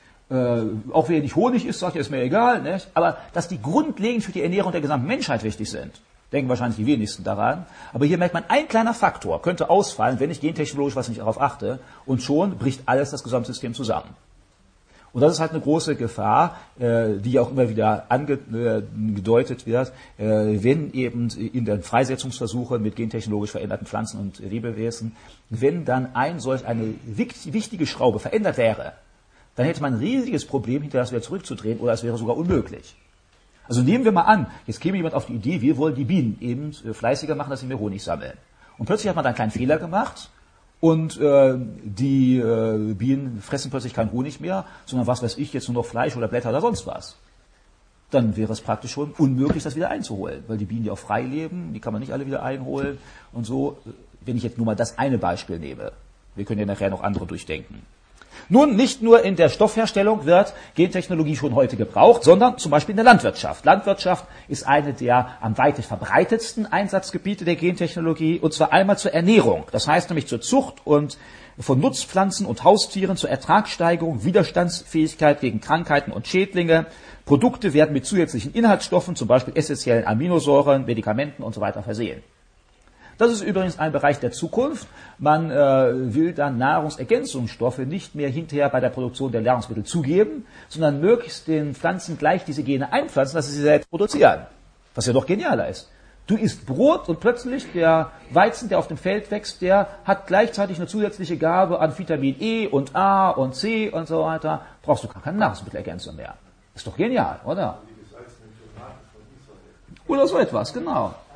Äh, auch wer nicht Honig isst, sagt ja, ist mir egal. Nicht? Aber dass die grundlegend für die Ernährung der gesamten Menschheit wichtig sind, denken wahrscheinlich die wenigsten daran. Aber hier merkt man, ein kleiner Faktor könnte ausfallen, wenn ich gentechnologisch was nicht darauf achte. Und schon bricht alles das Gesamtsystem zusammen. Und das ist halt eine große Gefahr, äh, die auch immer wieder angedeutet wird, äh, wenn eben in den Freisetzungsversuchen mit gentechnologisch veränderten Pflanzen und Lebewesen, wenn dann ein solch eine wichtige Schraube verändert wäre, dann hätte man ein riesiges Problem, hinterher das wieder zurückzudrehen, oder es wäre sogar unmöglich. Also nehmen wir mal an, jetzt käme jemand auf die Idee, wir wollen die Bienen eben fleißiger machen, dass sie mehr Honig sammeln. Und plötzlich hat man da einen kleinen Fehler gemacht, und äh, die äh, Bienen fressen plötzlich keinen Honig mehr, sondern was weiß ich, jetzt nur noch Fleisch oder Blätter oder sonst was. Dann wäre es praktisch schon unmöglich, das wieder einzuholen, weil die Bienen, die auch frei leben, die kann man nicht alle wieder einholen und so, wenn ich jetzt nur mal das eine Beispiel nehme. Wir können ja nachher noch andere durchdenken. Nun, nicht nur in der Stoffherstellung wird Gentechnologie schon heute gebraucht, sondern zum Beispiel in der Landwirtschaft. Landwirtschaft ist eine der am weitest verbreitetsten Einsatzgebiete der Gentechnologie, und zwar einmal zur Ernährung. Das heißt nämlich zur Zucht und von Nutzpflanzen und Haustieren, zur Ertragssteigerung, Widerstandsfähigkeit gegen Krankheiten und Schädlinge. Produkte werden mit zusätzlichen Inhaltsstoffen, zum Beispiel essentiellen Aminosäuren, Medikamenten und so weiter versehen. Das ist übrigens ein Bereich der Zukunft. Man äh, will dann Nahrungsergänzungsstoffe nicht mehr hinterher bei der Produktion der Nahrungsmittel zugeben, sondern möglichst den Pflanzen gleich diese Gene einpflanzen, dass sie sie selbst produzieren. Was ja doch genialer ist. Du isst Brot und plötzlich der Weizen, der auf dem Feld wächst, der hat gleichzeitig eine zusätzliche Gabe an Vitamin E und A und C und so weiter. Brauchst du gar keine Nahrungsmittelergänzung mehr. Ist doch genial, oder? Oder so etwas, genau.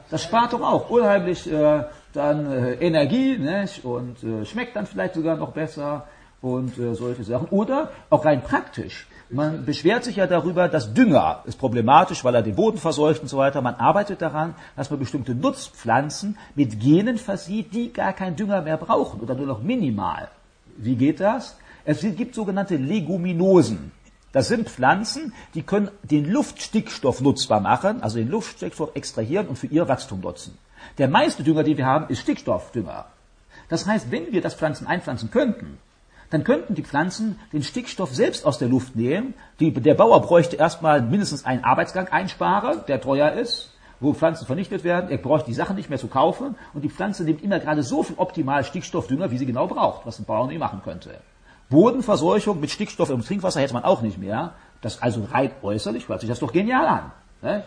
das spart doch auch unheimlich äh, dann äh, Energie, nicht? Und äh, schmeckt dann vielleicht sogar noch besser und äh, solche Sachen. Oder auch rein praktisch. Man beschwert sich ja darüber, dass Dünger ist problematisch, weil er den Boden verseucht und so weiter. Man arbeitet daran, dass man bestimmte Nutzpflanzen mit Genen versieht, die gar keinen Dünger mehr brauchen oder nur noch minimal. Wie geht das? Es gibt sogenannte Leguminosen. Das sind Pflanzen, die können den Luftstickstoff nutzbar machen, also den Luftstickstoff extrahieren und für ihr Wachstum nutzen. Der meiste Dünger, den wir haben, ist Stickstoffdünger. Das heißt, wenn wir das Pflanzen einpflanzen könnten, dann könnten die Pflanzen den Stickstoff selbst aus der Luft nehmen. Die, der Bauer bräuchte erstmal mindestens einen Arbeitsgang einsparen, der teuer ist, wo Pflanzen vernichtet werden. Er bräuchte die Sachen nicht mehr zu kaufen und die Pflanze nimmt immer gerade so viel optimal Stickstoffdünger, wie sie genau braucht, was ein Bauer nie machen könnte. Bodenverseuchung mit Stickstoff im Trinkwasser hätte man auch nicht mehr. Das also rein äußerlich hört sich das doch genial an. Ne?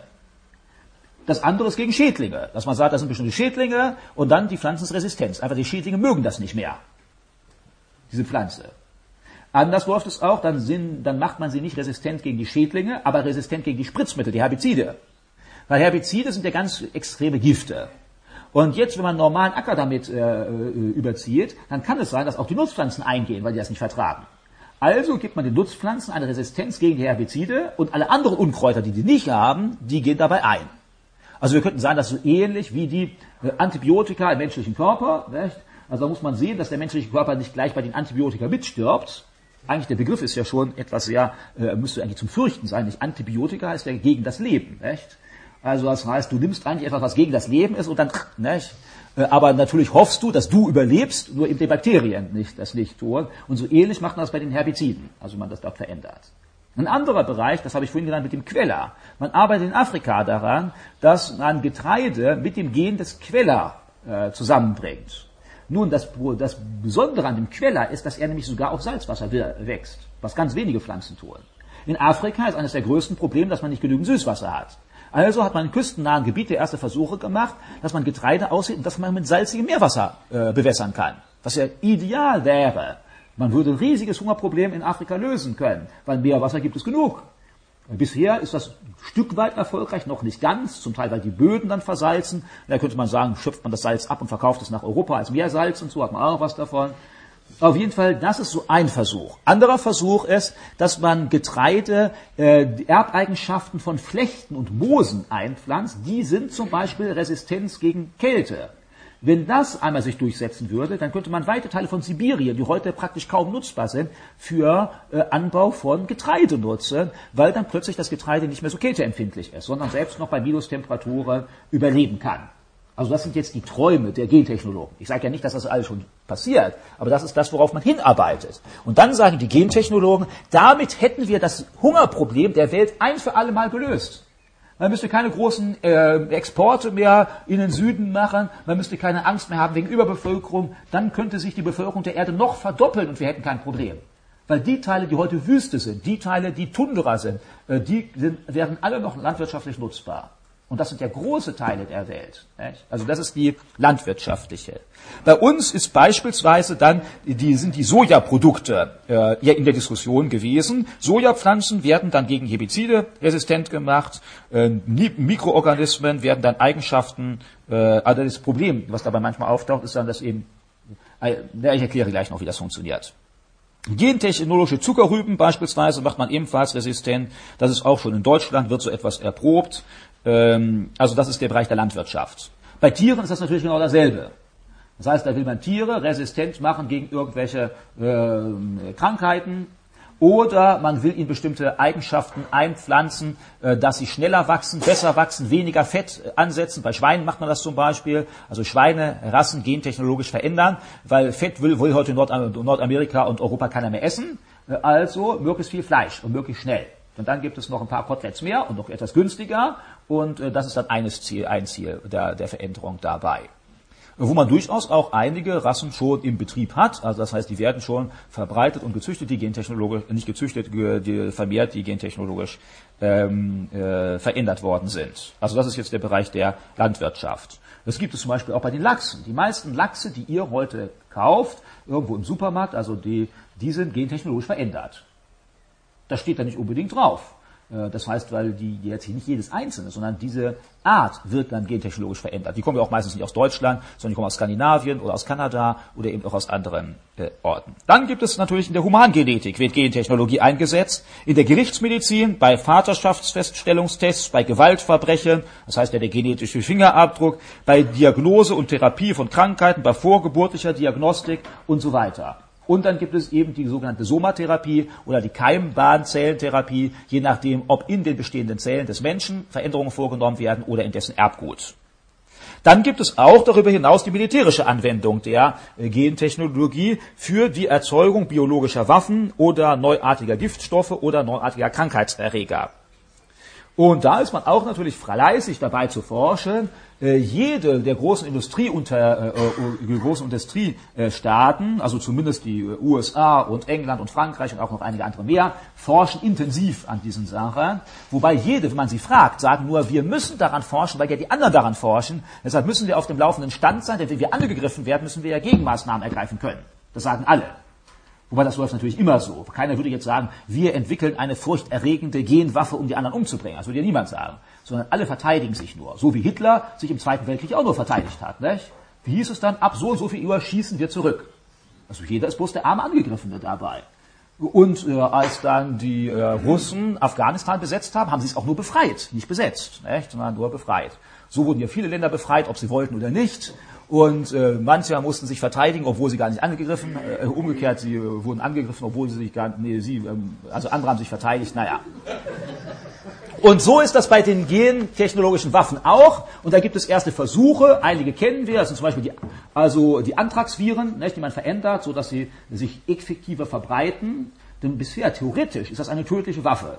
Das andere ist gegen Schädlinge, dass man sagt, das sind bestimmte Schädlinge und dann die Pflanzenresistenz. Einfach die Schädlinge mögen das nicht mehr. Diese Pflanze. Anders läuft es auch, dann, sind, dann macht man sie nicht resistent gegen die Schädlinge, aber resistent gegen die Spritzmittel, die Herbizide. Weil Herbizide sind ja ganz extreme Gifte. Und jetzt, wenn man einen normalen Acker damit äh, überzieht, dann kann es sein, dass auch die Nutzpflanzen eingehen, weil die das nicht vertragen. Also gibt man den Nutzpflanzen eine Resistenz gegen die Herbizide und alle anderen Unkräuter, die die nicht haben, die gehen dabei ein. Also wir könnten sagen, das ist so ähnlich wie die äh, Antibiotika im menschlichen Körper, nicht? Also da muss man sehen, dass der menschliche Körper nicht gleich bei den Antibiotika mitstirbt. Eigentlich der Begriff ist ja schon etwas sehr, äh, müsste eigentlich zum Fürchten sein. Nicht Antibiotika heißt ja gegen das Leben, nicht? Also das heißt, du nimmst eigentlich etwas, was gegen das Leben ist und dann, nicht? Äh, aber natürlich hoffst du, dass du überlebst, nur eben die Bakterien nicht das nicht tun. Und so ähnlich macht man das bei den Herbiziden, also man das dort verändert. Ein anderer Bereich, das habe ich vorhin genannt mit dem Queller. Man arbeitet in Afrika daran, dass man Getreide mit dem Gen des Queller äh, zusammenbringt. Nun, das, das Besondere an dem Queller ist, dass er nämlich sogar auf Salzwasser wächst, was ganz wenige Pflanzen tun. In Afrika ist eines der größten Probleme, dass man nicht genügend Süßwasser hat. Also hat man in küstennahen Gebieten erste Versuche gemacht, dass man Getreide aussieht und dass man mit salzigem Meerwasser äh, bewässern kann, was ja ideal wäre. Man würde ein riesiges Hungerproblem in Afrika lösen können, weil Meerwasser gibt es genug. Bisher ist das ein Stück weit erfolgreich, noch nicht ganz, zum Teil weil die Böden dann versalzen. Da könnte man sagen, schöpft man das Salz ab und verkauft es nach Europa als Meersalz und so, hat man auch noch was davon. Auf jeden Fall, das ist so ein Versuch. Anderer Versuch ist, dass man Getreide, äh, die Erbeigenschaften von Flechten und Moosen einpflanzt. Die sind zum Beispiel Resistenz gegen Kälte. Wenn das einmal sich durchsetzen würde, dann könnte man weite Teile von Sibirien, die heute praktisch kaum nutzbar sind, für äh, Anbau von Getreide nutzen, weil dann plötzlich das Getreide nicht mehr so kälteempfindlich ist, sondern selbst noch bei Minustemperaturen überleben kann. Also das sind jetzt die Träume der Gentechnologen. Ich sage ja nicht, dass das alles schon passiert, aber das ist das, worauf man hinarbeitet. Und dann sagen die Gentechnologen, damit hätten wir das Hungerproblem der Welt ein für alle Mal gelöst. Man müsste keine großen äh, Exporte mehr in den Süden machen, man müsste keine Angst mehr haben wegen Überbevölkerung, dann könnte sich die Bevölkerung der Erde noch verdoppeln und wir hätten kein Problem. Weil die Teile, die heute Wüste sind, die Teile, die Tundra sind, äh, die sind, wären alle noch landwirtschaftlich nutzbar. Und das sind ja große Teile der Welt. Nicht? Also das ist die landwirtschaftliche. Bei uns ist beispielsweise dann, die sind die Sojaprodukte äh, ja in der Diskussion gewesen. Sojapflanzen werden dann gegen Herbizide resistent gemacht. Äh, Mikroorganismen werden dann Eigenschaften, äh, also das Problem, was dabei manchmal auftaucht, ist dann, dass eben, äh, ich erkläre gleich noch, wie das funktioniert. Gentechnologische Zuckerrüben beispielsweise macht man ebenfalls resistent. Das ist auch schon in Deutschland, wird so etwas erprobt. Also das ist der Bereich der Landwirtschaft. Bei Tieren ist das natürlich genau dasselbe. Das heißt, da will man Tiere resistent machen gegen irgendwelche äh, Krankheiten oder man will ihnen bestimmte Eigenschaften einpflanzen, äh, dass sie schneller wachsen, besser wachsen, weniger Fett äh, ansetzen. Bei Schweinen macht man das zum Beispiel. Also Schweinerassen gentechnologisch verändern, weil Fett will, will heute in Nord- Nordamerika und Europa keiner mehr essen. Äh, also möglichst viel Fleisch und möglichst schnell. Und dann gibt es noch ein paar Koteletts mehr und noch etwas günstiger. Und äh, das ist dann eines Ziel, ein Ziel der, der Veränderung dabei. Wo man durchaus auch einige Rassen schon im Betrieb hat. Also das heißt, die werden schon verbreitet und gezüchtet, die gentechnologisch, nicht gezüchtet, die vermehrt, die gentechnologisch ähm, äh, verändert worden sind. Also das ist jetzt der Bereich der Landwirtschaft. Das gibt es zum Beispiel auch bei den Lachsen. Die meisten Lachse, die ihr heute kauft, irgendwo im Supermarkt, also die, die sind gentechnologisch verändert. Das steht da nicht unbedingt drauf. Das heißt, weil die jetzt nicht jedes einzelne, sondern diese Art wird dann gentechnologisch verändert. Die kommen ja auch meistens nicht aus Deutschland, sondern die kommen aus Skandinavien oder aus Kanada oder eben auch aus anderen äh, Orten. Dann gibt es natürlich in der Humangenetik wird Gentechnologie eingesetzt, in der Gerichtsmedizin, bei Vaterschaftsfeststellungstests, bei Gewaltverbrechen, das heißt ja der genetische Fingerabdruck, bei Diagnose und Therapie von Krankheiten, bei vorgeburtlicher Diagnostik und so weiter. Und dann gibt es eben die sogenannte Somatherapie oder die Keimbahnzellentherapie, je nachdem, ob in den bestehenden Zellen des Menschen Veränderungen vorgenommen werden oder in dessen Erbgut. Dann gibt es auch darüber hinaus die militärische Anwendung der Gentechnologie für die Erzeugung biologischer Waffen oder neuartiger Giftstoffe oder neuartiger Krankheitserreger. Und da ist man auch natürlich fleißig dabei zu forschen. Äh, jede der großen Industrieunter, äh, äh, großen Industriestaaten, also zumindest die U S A und England und Frankreich und auch noch einige andere mehr, forschen intensiv an diesen Sachen. Wobei jede, wenn man sie fragt, sagen nur, wir müssen daran forschen, weil ja die anderen daran forschen. Deshalb müssen wir auf dem laufenden Stand sein, denn wenn wir angegriffen werden, müssen wir ja Gegenmaßnahmen ergreifen können. Das sagen alle. Wobei das läuft natürlich immer so. Keiner würde jetzt sagen, wir entwickeln eine furchterregende Genwaffe, um die anderen umzubringen. Das würde ja niemand sagen. Sondern alle verteidigen sich nur. So wie Hitler sich im Zweiten Weltkrieg auch nur verteidigt hat. Nicht? Wie hieß es dann? Ab so und so viel Uhr schießen wir zurück. Also jeder ist bloß der arme Angegriffene dabei. Und äh, als dann die äh, Russen Afghanistan besetzt haben, haben sie es auch nur befreit. Nicht besetzt, nicht? Sondern nur befreit. So wurden ja viele Länder befreit, ob sie wollten oder nicht. Und äh, manche mussten sich verteidigen, obwohl sie gar nicht angegriffen, äh, umgekehrt, sie äh, wurden angegriffen, obwohl sie sich gar nicht, nee, sie, ähm, also andere haben sich verteidigt, naja. Und so ist das bei den gentechnologischen Waffen auch. Und da gibt es erste Versuche, einige kennen wir, das sind zum Beispiel die, also die Anthraxviren, nicht, die man verändert, so dass sie sich effektiver verbreiten. Denn bisher, theoretisch, ist das eine tödliche Waffe.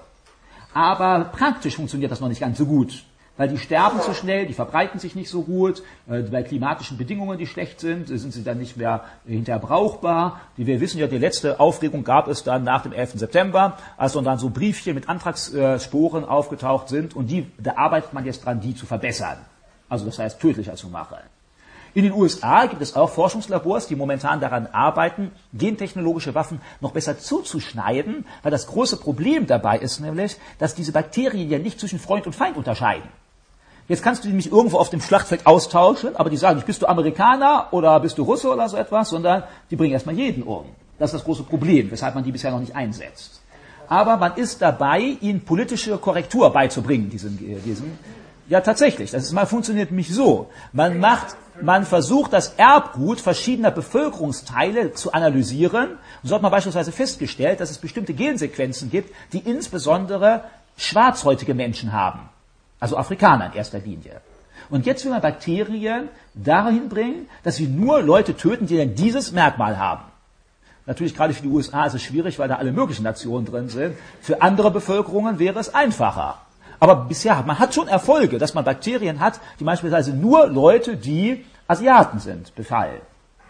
Aber praktisch funktioniert das noch nicht ganz so gut. Weil die sterben zu schnell, die verbreiten sich nicht so gut, äh, bei klimatischen Bedingungen, die schlecht sind, sind sie dann nicht mehr hinterher brauchbar. Die, wir wissen ja, die letzte Aufregung gab es dann nach dem elften September, als dann so Briefchen mit Anthraxsporen aufgetaucht sind und die, da arbeitet man jetzt dran, die zu verbessern. Also das heißt, tödlicher zu machen. In den U S A gibt es auch Forschungslabors, die momentan daran arbeiten, gentechnologische Waffen noch besser zuzuschneiden, weil das große Problem dabei ist nämlich, dass diese Bakterien ja nicht zwischen Freund und Feind unterscheiden. Jetzt kannst du die nicht irgendwo auf dem Schlachtfeld austauschen, aber die sagen nicht, bist du Amerikaner oder bist du Russe oder so etwas, sondern die bringen erstmal jeden um. Das ist das große Problem, weshalb man die bisher noch nicht einsetzt. Aber man ist dabei, ihnen politische Korrektur beizubringen, diesen, diesen. Ja, tatsächlich, das ist mal funktioniert nämlich so. Man macht, man versucht, das Erbgut verschiedener Bevölkerungsteile zu analysieren. Und so hat man beispielsweise festgestellt, dass es bestimmte Gensequenzen gibt, die insbesondere schwarzhäutige Menschen haben. Also Afrikaner in erster Linie. Und jetzt will man Bakterien dahin bringen, dass sie nur Leute töten, die dann dieses Merkmal haben. Natürlich gerade für die U S A ist es schwierig, weil da alle möglichen Nationen drin sind. Für andere Bevölkerungen wäre es einfacher. Aber bisher, man hat schon Erfolge, dass man Bakterien hat, die beispielsweise nur Leute, die Asiaten sind, befallen.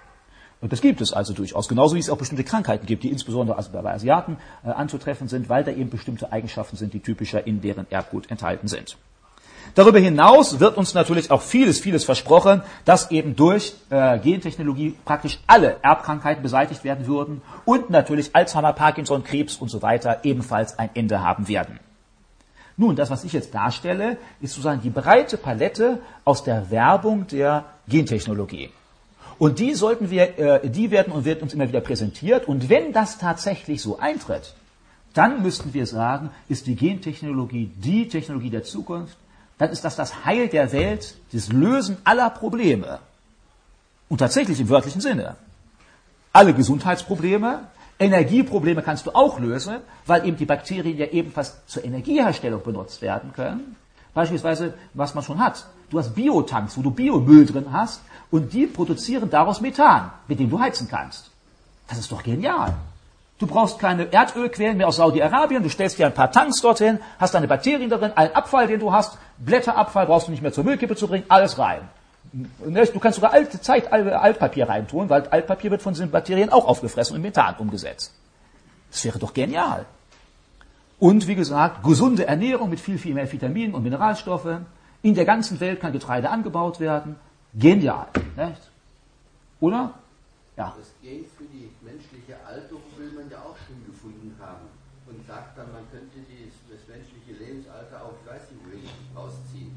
Und das gibt es also durchaus. Genauso wie es auch bestimmte Krankheiten gibt, die insbesondere also bei Asiaten äh, anzutreffen sind, weil da eben bestimmte Eigenschaften sind, die typischer in deren Erbgut enthalten sind. Darüber hinaus wird uns natürlich auch vieles, vieles versprochen, dass eben durch äh, Gentechnologie praktisch alle Erbkrankheiten beseitigt werden würden und natürlich Alzheimer, Parkinson, Krebs und so weiter ebenfalls ein Ende haben werden. Nun, das, was ich jetzt darstelle, ist sozusagen die breite Palette aus der Werbung der Gentechnologie. Und die sollten wir, äh, die werden und wird uns immer wieder präsentiert. Und wenn das tatsächlich so eintritt, dann müssten wir sagen, ist die Gentechnologie die Technologie der Zukunft, dann ist das das Heil der Welt, das Lösen aller Probleme. Und tatsächlich im wörtlichen Sinne. Alle Gesundheitsprobleme, Energieprobleme kannst du auch lösen, weil eben die Bakterien ja ebenfalls zur Energieherstellung benutzt werden können. Beispielsweise, was man schon hat. Du hast Biotanks, wo du Biomüll drin hast und die produzieren daraus Methan, mit dem du heizen kannst. Das ist doch genial. Du brauchst keine Erdölquellen mehr aus Saudi-Arabien, du stellst dir ein paar Tanks dorthin, hast deine Bakterien darin, allen Abfall, den du hast, Blätterabfall brauchst du nicht mehr zur Müllkippe zu bringen, alles rein. Du kannst sogar alte Zeit, Altpapier reintun, weil Altpapier wird von diesen Bakterien auch aufgefressen und in Methan umgesetzt. Das wäre doch genial. Und wie gesagt, gesunde Ernährung mit viel, viel mehr Vitaminen und Mineralstoffen. In der ganzen Welt kann Getreide angebaut werden. Genial. Nicht? Oder? Ja. Das Gen für die menschliche Alterung will man ja auch schon gefunden haben. Und sagt dann, man könnte die, das menschliche die Lebensalter auch geistige Wege rausziehen.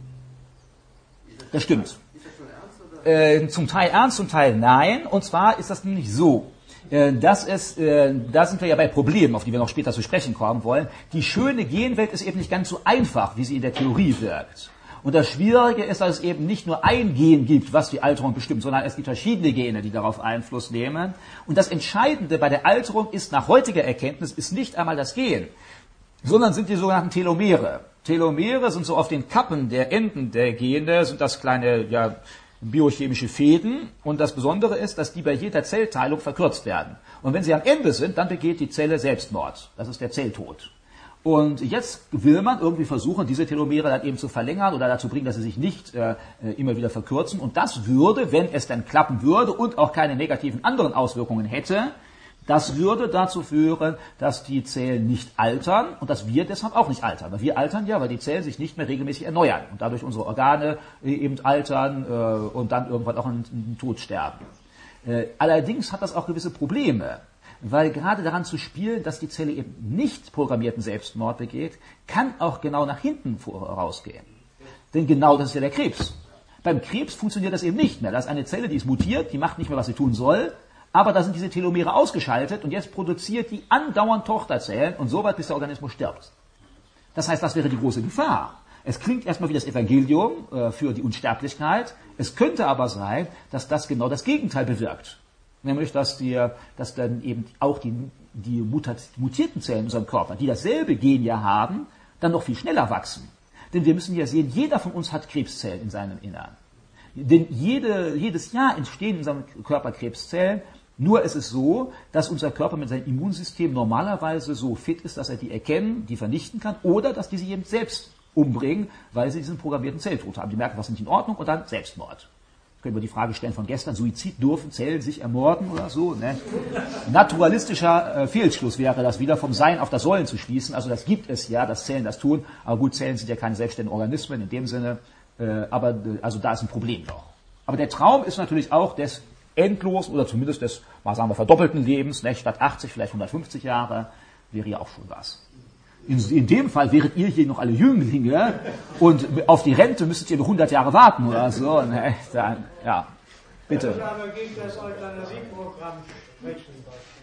Das, das stimmt. Ist das schon ernst? Oder? Äh, zum Teil ernst, zum Teil nein. Und zwar ist das nämlich so. Das ist, da sind wir ja bei Problemen, auf die wir noch später zu sprechen kommen wollen. Die schöne Genwelt ist eben nicht ganz so einfach, wie sie in der Theorie wirkt. Und das Schwierige ist, dass es eben nicht nur ein Gen gibt, was die Alterung bestimmt, sondern es gibt verschiedene Gene, die darauf Einfluss nehmen. Und das Entscheidende bei der Alterung ist nach heutiger Erkenntnis ist nicht einmal das Gen, sondern sind die sogenannten Telomere. Telomere sind so auf den Kappen der Enden der Gene, sind das kleine, ja, biochemische Fäden, und das Besondere ist, dass die bei jeder Zellteilung verkürzt werden. Und wenn sie am Ende sind, dann begeht die Zelle Selbstmord. Das ist der Zelltod. Und jetzt will man irgendwie versuchen, diese Telomere dann eben zu verlängern oder dazu bringen, dass sie sich nicht äh, immer wieder verkürzen. Und das würde, wenn es dann klappen würde und auch keine negativen anderen Auswirkungen hätte, das würde dazu führen, dass die Zellen nicht altern und dass wir deshalb auch nicht altern. Weil wir altern ja, weil die Zellen sich nicht mehr regelmäßig erneuern und dadurch unsere Organe eben altern äh, und dann irgendwann auch in den Tod sterben. Äh, allerdings hat das auch gewisse Probleme, weil gerade daran zu spielen, dass die Zelle eben nicht programmierten Selbstmord begeht, kann auch genau nach hinten vorausgehen. Denn genau das ist ja der Krebs. Beim Krebs funktioniert das eben nicht mehr. Da ist eine Zelle, die ist mutiert, die macht nicht mehr, was sie tun soll, aber da sind diese Telomere ausgeschaltet und jetzt produziert die andauernd Tochterzellen und so weit, bis der Organismus stirbt. Das heißt, das wäre die große Gefahr. Es klingt erstmal wie das Evangelium äh, für die Unsterblichkeit. Es könnte aber sein, dass das genau das Gegenteil bewirkt. Nämlich, dass, die, dass dann eben auch die, die mutierten Zellen in unserem Körper, die dasselbe Gen ja haben, dann noch viel schneller wachsen. Denn wir müssen ja sehen, jeder von uns hat Krebszellen in seinem Innern. Denn jede, jedes Jahr entstehen in unserem Körper Krebszellen. Nur ist es so, dass unser Körper mit seinem Immunsystem normalerweise so fit ist, dass er die erkennen, die vernichten kann, oder dass die sich eben selbst umbringen, weil sie diesen programmierten Zelltod haben. Die merken, was ist nicht in Ordnung, und dann Selbstmord. Können wir die Frage stellen von gestern, Suizid, dürfen Zellen sich ermorden oder so? Ne? Naturalistischer äh, Fehlschluss wäre das wieder, vom Sein auf das Sollen zu schließen. Also das gibt es ja, dass Zellen das tun, aber gut, Zellen sind ja keine selbstständigen Organismen in dem Sinne, äh, aber äh, also da ist ein Problem noch. Aber der Traum ist natürlich auch des endlosen oder zumindest des, mal sagen wir, verdoppelten Lebens, ne? Statt achtzig, vielleicht hundertfünfzig Jahre, wäre ja auch schon was. In, in dem Fall wäret ihr hier noch alle Jünglinge und auf die Rente müsstet ihr noch hundert Jahre warten oder so. Ne? Dann, ja, bitte. Ich habe gegen das Euthanasieprogramm sprechen.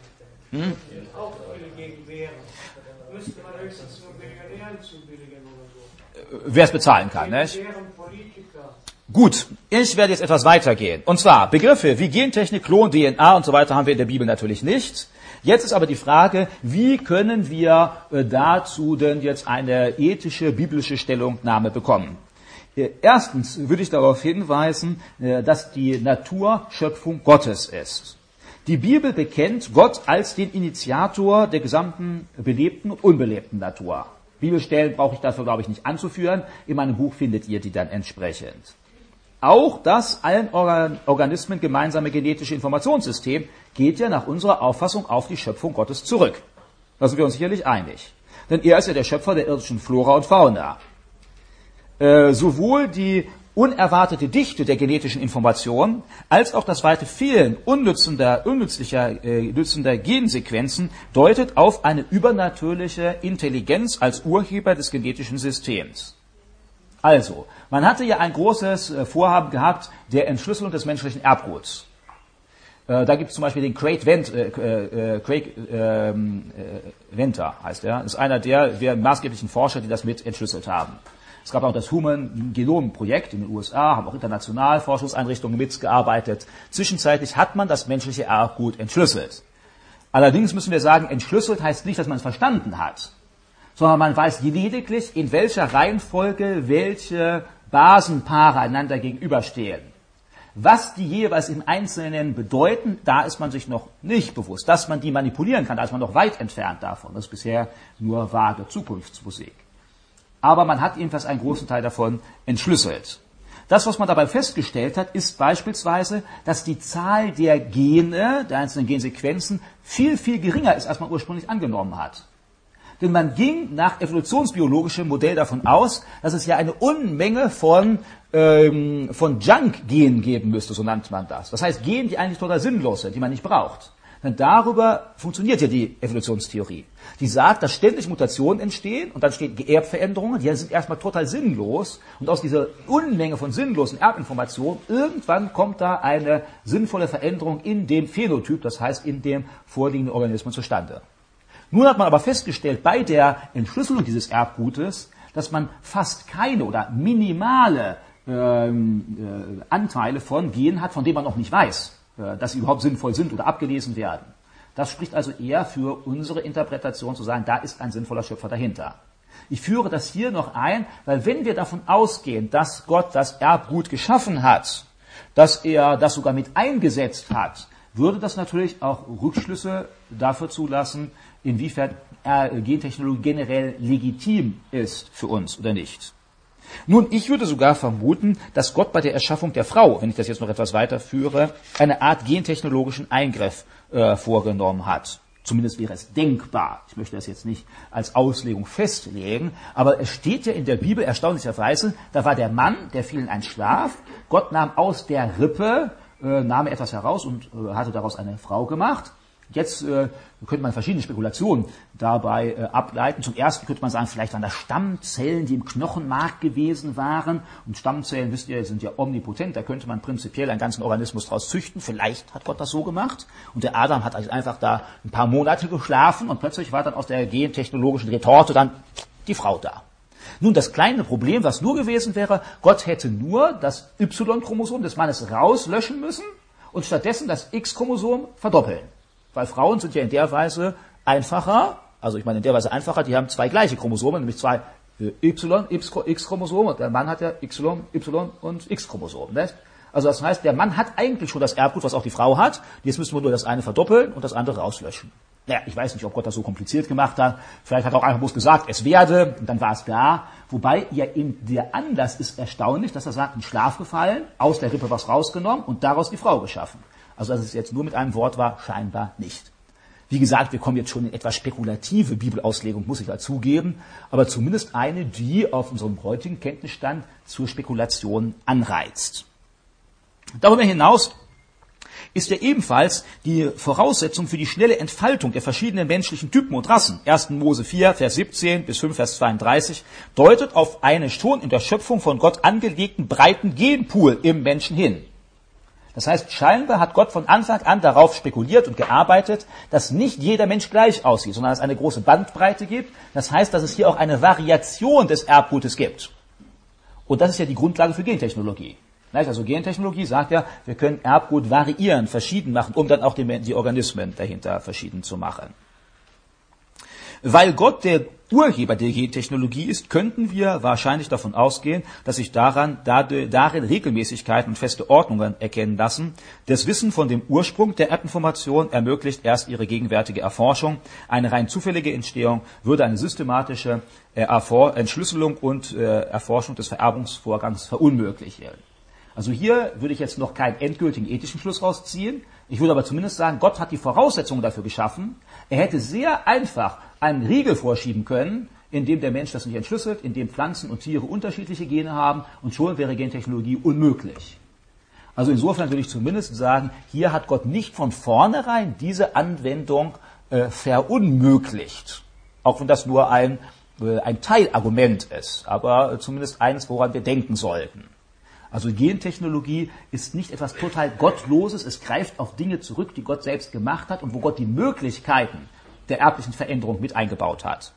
Hm? Auch viele gegen wären. Müsste man höchstens nur Millionären zubilligen oder so. Wer es bezahlen kann, ne? Politiker. Gut, ich werde jetzt etwas weitergehen. Und zwar Begriffe wie Gentechnik, Klon, D N A und so weiter haben wir in der Bibel natürlich nicht. Jetzt ist aber die Frage, wie können wir äh, dazu denn jetzt eine ethische, biblische Stellungnahme bekommen? Äh, erstens würde ich darauf hinweisen, äh, dass die Natur Schöpfung Gottes ist. Die Bibel bekennt Gott als den Initiator der gesamten belebten und unbelebten Natur. Bibelstellen brauche ich dafür, glaube ich, nicht anzuführen. In meinem Buch findet ihr die dann entsprechend. Auch das allen Organismen gemeinsame genetische Informationssystem geht ja nach unserer Auffassung auf die Schöpfung Gottes zurück. Da sind wir uns sicherlich einig. Denn er ist ja der Schöpfer der irdischen Flora und Fauna. Äh, sowohl die unerwartete Dichte der genetischen Information als auch das weite Fehlen unnützender, unnützlicher, äh, nützender Gensequenzen deutet auf eine übernatürliche Intelligenz als Urheber des genetischen Systems. Also, man hatte ja ein großes Vorhaben gehabt der Entschlüsselung des menschlichen Erbguts. Äh, da gibt es zum Beispiel den Craig, Vent, äh, äh, Craig äh, äh, Venter, heißt er. Das ist einer der, der maßgeblichen Forscher, die das mit entschlüsselt haben. Es gab auch das Human Genome Projekt in den U S A, haben auch international Forschungseinrichtungen mitgearbeitet. Zwischenzeitlich hat man das menschliche Erbgut entschlüsselt. Allerdings müssen wir sagen, entschlüsselt heißt nicht, dass man es verstanden hat, sondern man weiß lediglich, in welcher Reihenfolge welche Basenpaare einander gegenüberstehen. Was die jeweils im Einzelnen bedeuten, da ist man sich noch nicht bewusst. Dass man die manipulieren kann, da ist man noch weit entfernt davon. Das ist bisher nur vage Zukunftsmusik. Aber man hat jedenfalls einen großen Teil davon entschlüsselt. Das, was man dabei festgestellt hat, ist beispielsweise, dass die Zahl der Gene, der einzelnen Gensequenzen, viel, viel geringer ist, als man ursprünglich angenommen hat. Denn man ging nach evolutionsbiologischem Modell davon aus, dass es ja eine Unmenge von, ähm, von Junk-Genen geben müsste, so nannte man das. Das heißt, Gene, die eigentlich total sinnlos sind, die man nicht braucht. Denn darüber funktioniert ja die Evolutionstheorie. Die sagt, dass ständig Mutationen entstehen und dann stehen Erbveränderungen, die sind erstmal total sinnlos. Und aus dieser Unmenge von sinnlosen Erbinformationen, irgendwann kommt da eine sinnvolle Veränderung in dem Phänotyp, das heißt in dem vorliegenden Organismus zustande. Nun hat man aber festgestellt, bei der Entschlüsselung dieses Erbgutes, dass man fast keine oder minimale ähm, äh, Anteile von Genen hat, von denen man noch nicht weiß, äh, dass sie überhaupt sinnvoll sind oder abgelesen werden. Das spricht also eher für unsere Interpretation, zu sagen, da ist ein sinnvoller Schöpfer dahinter. Ich führe das hier noch ein, weil wenn wir davon ausgehen, dass Gott das Erbgut geschaffen hat, dass er das sogar mit eingesetzt hat, würde das natürlich auch Rückschlüsse dafür zulassen, inwiefern Gentechnologie generell legitim ist für uns oder nicht. Nun, ich würde sogar vermuten, dass Gott bei der Erschaffung der Frau, wenn ich das jetzt noch etwas weiterführe, eine Art gentechnologischen Eingriff äh, vorgenommen hat. Zumindest wäre es denkbar. Ich möchte das jetzt nicht als Auslegung festlegen, aber es steht ja in der Bibel erstaunlicherweise, da war der Mann, der fiel in einen Schlaf, Gott nahm aus der Rippe, äh, nahm etwas heraus und äh, hatte daraus eine Frau gemacht. Jetzt äh, könnte man verschiedene Spekulationen dabei äh, ableiten. Zum Ersten könnte man sagen, vielleicht waren das Stammzellen, die im Knochenmark gewesen waren. Und Stammzellen, wisst ihr, sind ja omnipotent. Da könnte man prinzipiell einen ganzen Organismus draus züchten. Vielleicht hat Gott das so gemacht. Und der Adam hat einfach da ein paar Monate geschlafen und plötzlich war dann aus der gentechnologischen Retorte dann die Frau da. Nun, das kleine Problem, was nur gewesen wäre, Gott hätte nur das Y-Chromosom des Mannes rauslöschen müssen und stattdessen das X-Chromosom verdoppeln. Weil Frauen sind ja in der Weise einfacher, also ich meine in der Weise einfacher, die haben zwei gleiche Chromosomen, nämlich zwei äh, Y, X-Chromosomen und der Mann hat ja Y, Y und X-Chromosomen. Nicht? Also das heißt, der Mann hat eigentlich schon das Erbgut, was auch die Frau hat, jetzt müssen wir nur das eine verdoppeln und das andere rauslöschen. Naja, ich weiß nicht, ob Gott das so kompliziert gemacht hat, vielleicht hat er auch einfach bloß gesagt, es werde, und dann war es da, wobei ja in der Anlass ist erstaunlich, dass er sagt, in Schlaf gefallen, aus der Rippe was rausgenommen und daraus die Frau geschaffen. Also dass es jetzt nur mit einem Wort war, scheinbar nicht. Wie gesagt, wir kommen jetzt schon in etwas spekulative Bibelauslegung, muss ich dazugeben, aber zumindest eine, die auf unserem heutigen Kenntnisstand zur Spekulation anreizt. Darüber hinaus ist ja ebenfalls die Voraussetzung für die schnelle Entfaltung der verschiedenen menschlichen Typen und Rassen. erster Mose vier, Vers siebzehn bis fünf, Vers zweiunddreißig, deutet auf einen schon in der Schöpfung von Gott angelegten breiten Genpool im Menschen hin. Das heißt, scheinbar hat Gott von Anfang an darauf spekuliert und gearbeitet, dass nicht jeder Mensch gleich aussieht, sondern dass es eine große Bandbreite gibt. Das heißt, dass es hier auch eine Variation des Erbgutes gibt. Und das ist ja die Grundlage für Gentechnologie. Also Gentechnologie sagt ja, wir können Erbgut variieren, verschieden machen, um dann auch die, die Organismen dahinter verschieden zu machen. Weil Gott der Urheber der Gentechnologie ist, könnten wir wahrscheinlich davon ausgehen, dass sich daran, darin Regelmäßigkeiten und feste Ordnungen erkennen lassen. Das Wissen von dem Ursprung der Erbinformation ermöglicht erst ihre gegenwärtige Erforschung. Eine rein zufällige Entstehung würde eine systematische Entschlüsselung und Erforschung des Vererbungsvorgangs verunmöglichen. Also hier würde ich jetzt noch keinen endgültigen ethischen Schluss rausziehen. Ich würde aber zumindest sagen, Gott hat die Voraussetzungen dafür geschaffen. Er hätte sehr einfach einen Riegel vorschieben können, in dem der Mensch das nicht entschlüsselt, in dem Pflanzen und Tiere unterschiedliche Gene haben und schon wäre Gentechnologie unmöglich. Also insofern würde ich zumindest sagen, hier hat Gott nicht von vornherein diese Anwendung äh, verunmöglicht. Auch wenn das nur ein, äh, ein Teilargument ist, aber äh, zumindest eines, woran wir denken sollten. Also Gentechnologie ist nicht etwas total Gottloses, es greift auf Dinge zurück, die Gott selbst gemacht hat und wo Gott die Möglichkeiten der erblichen Veränderung mit eingebaut hat.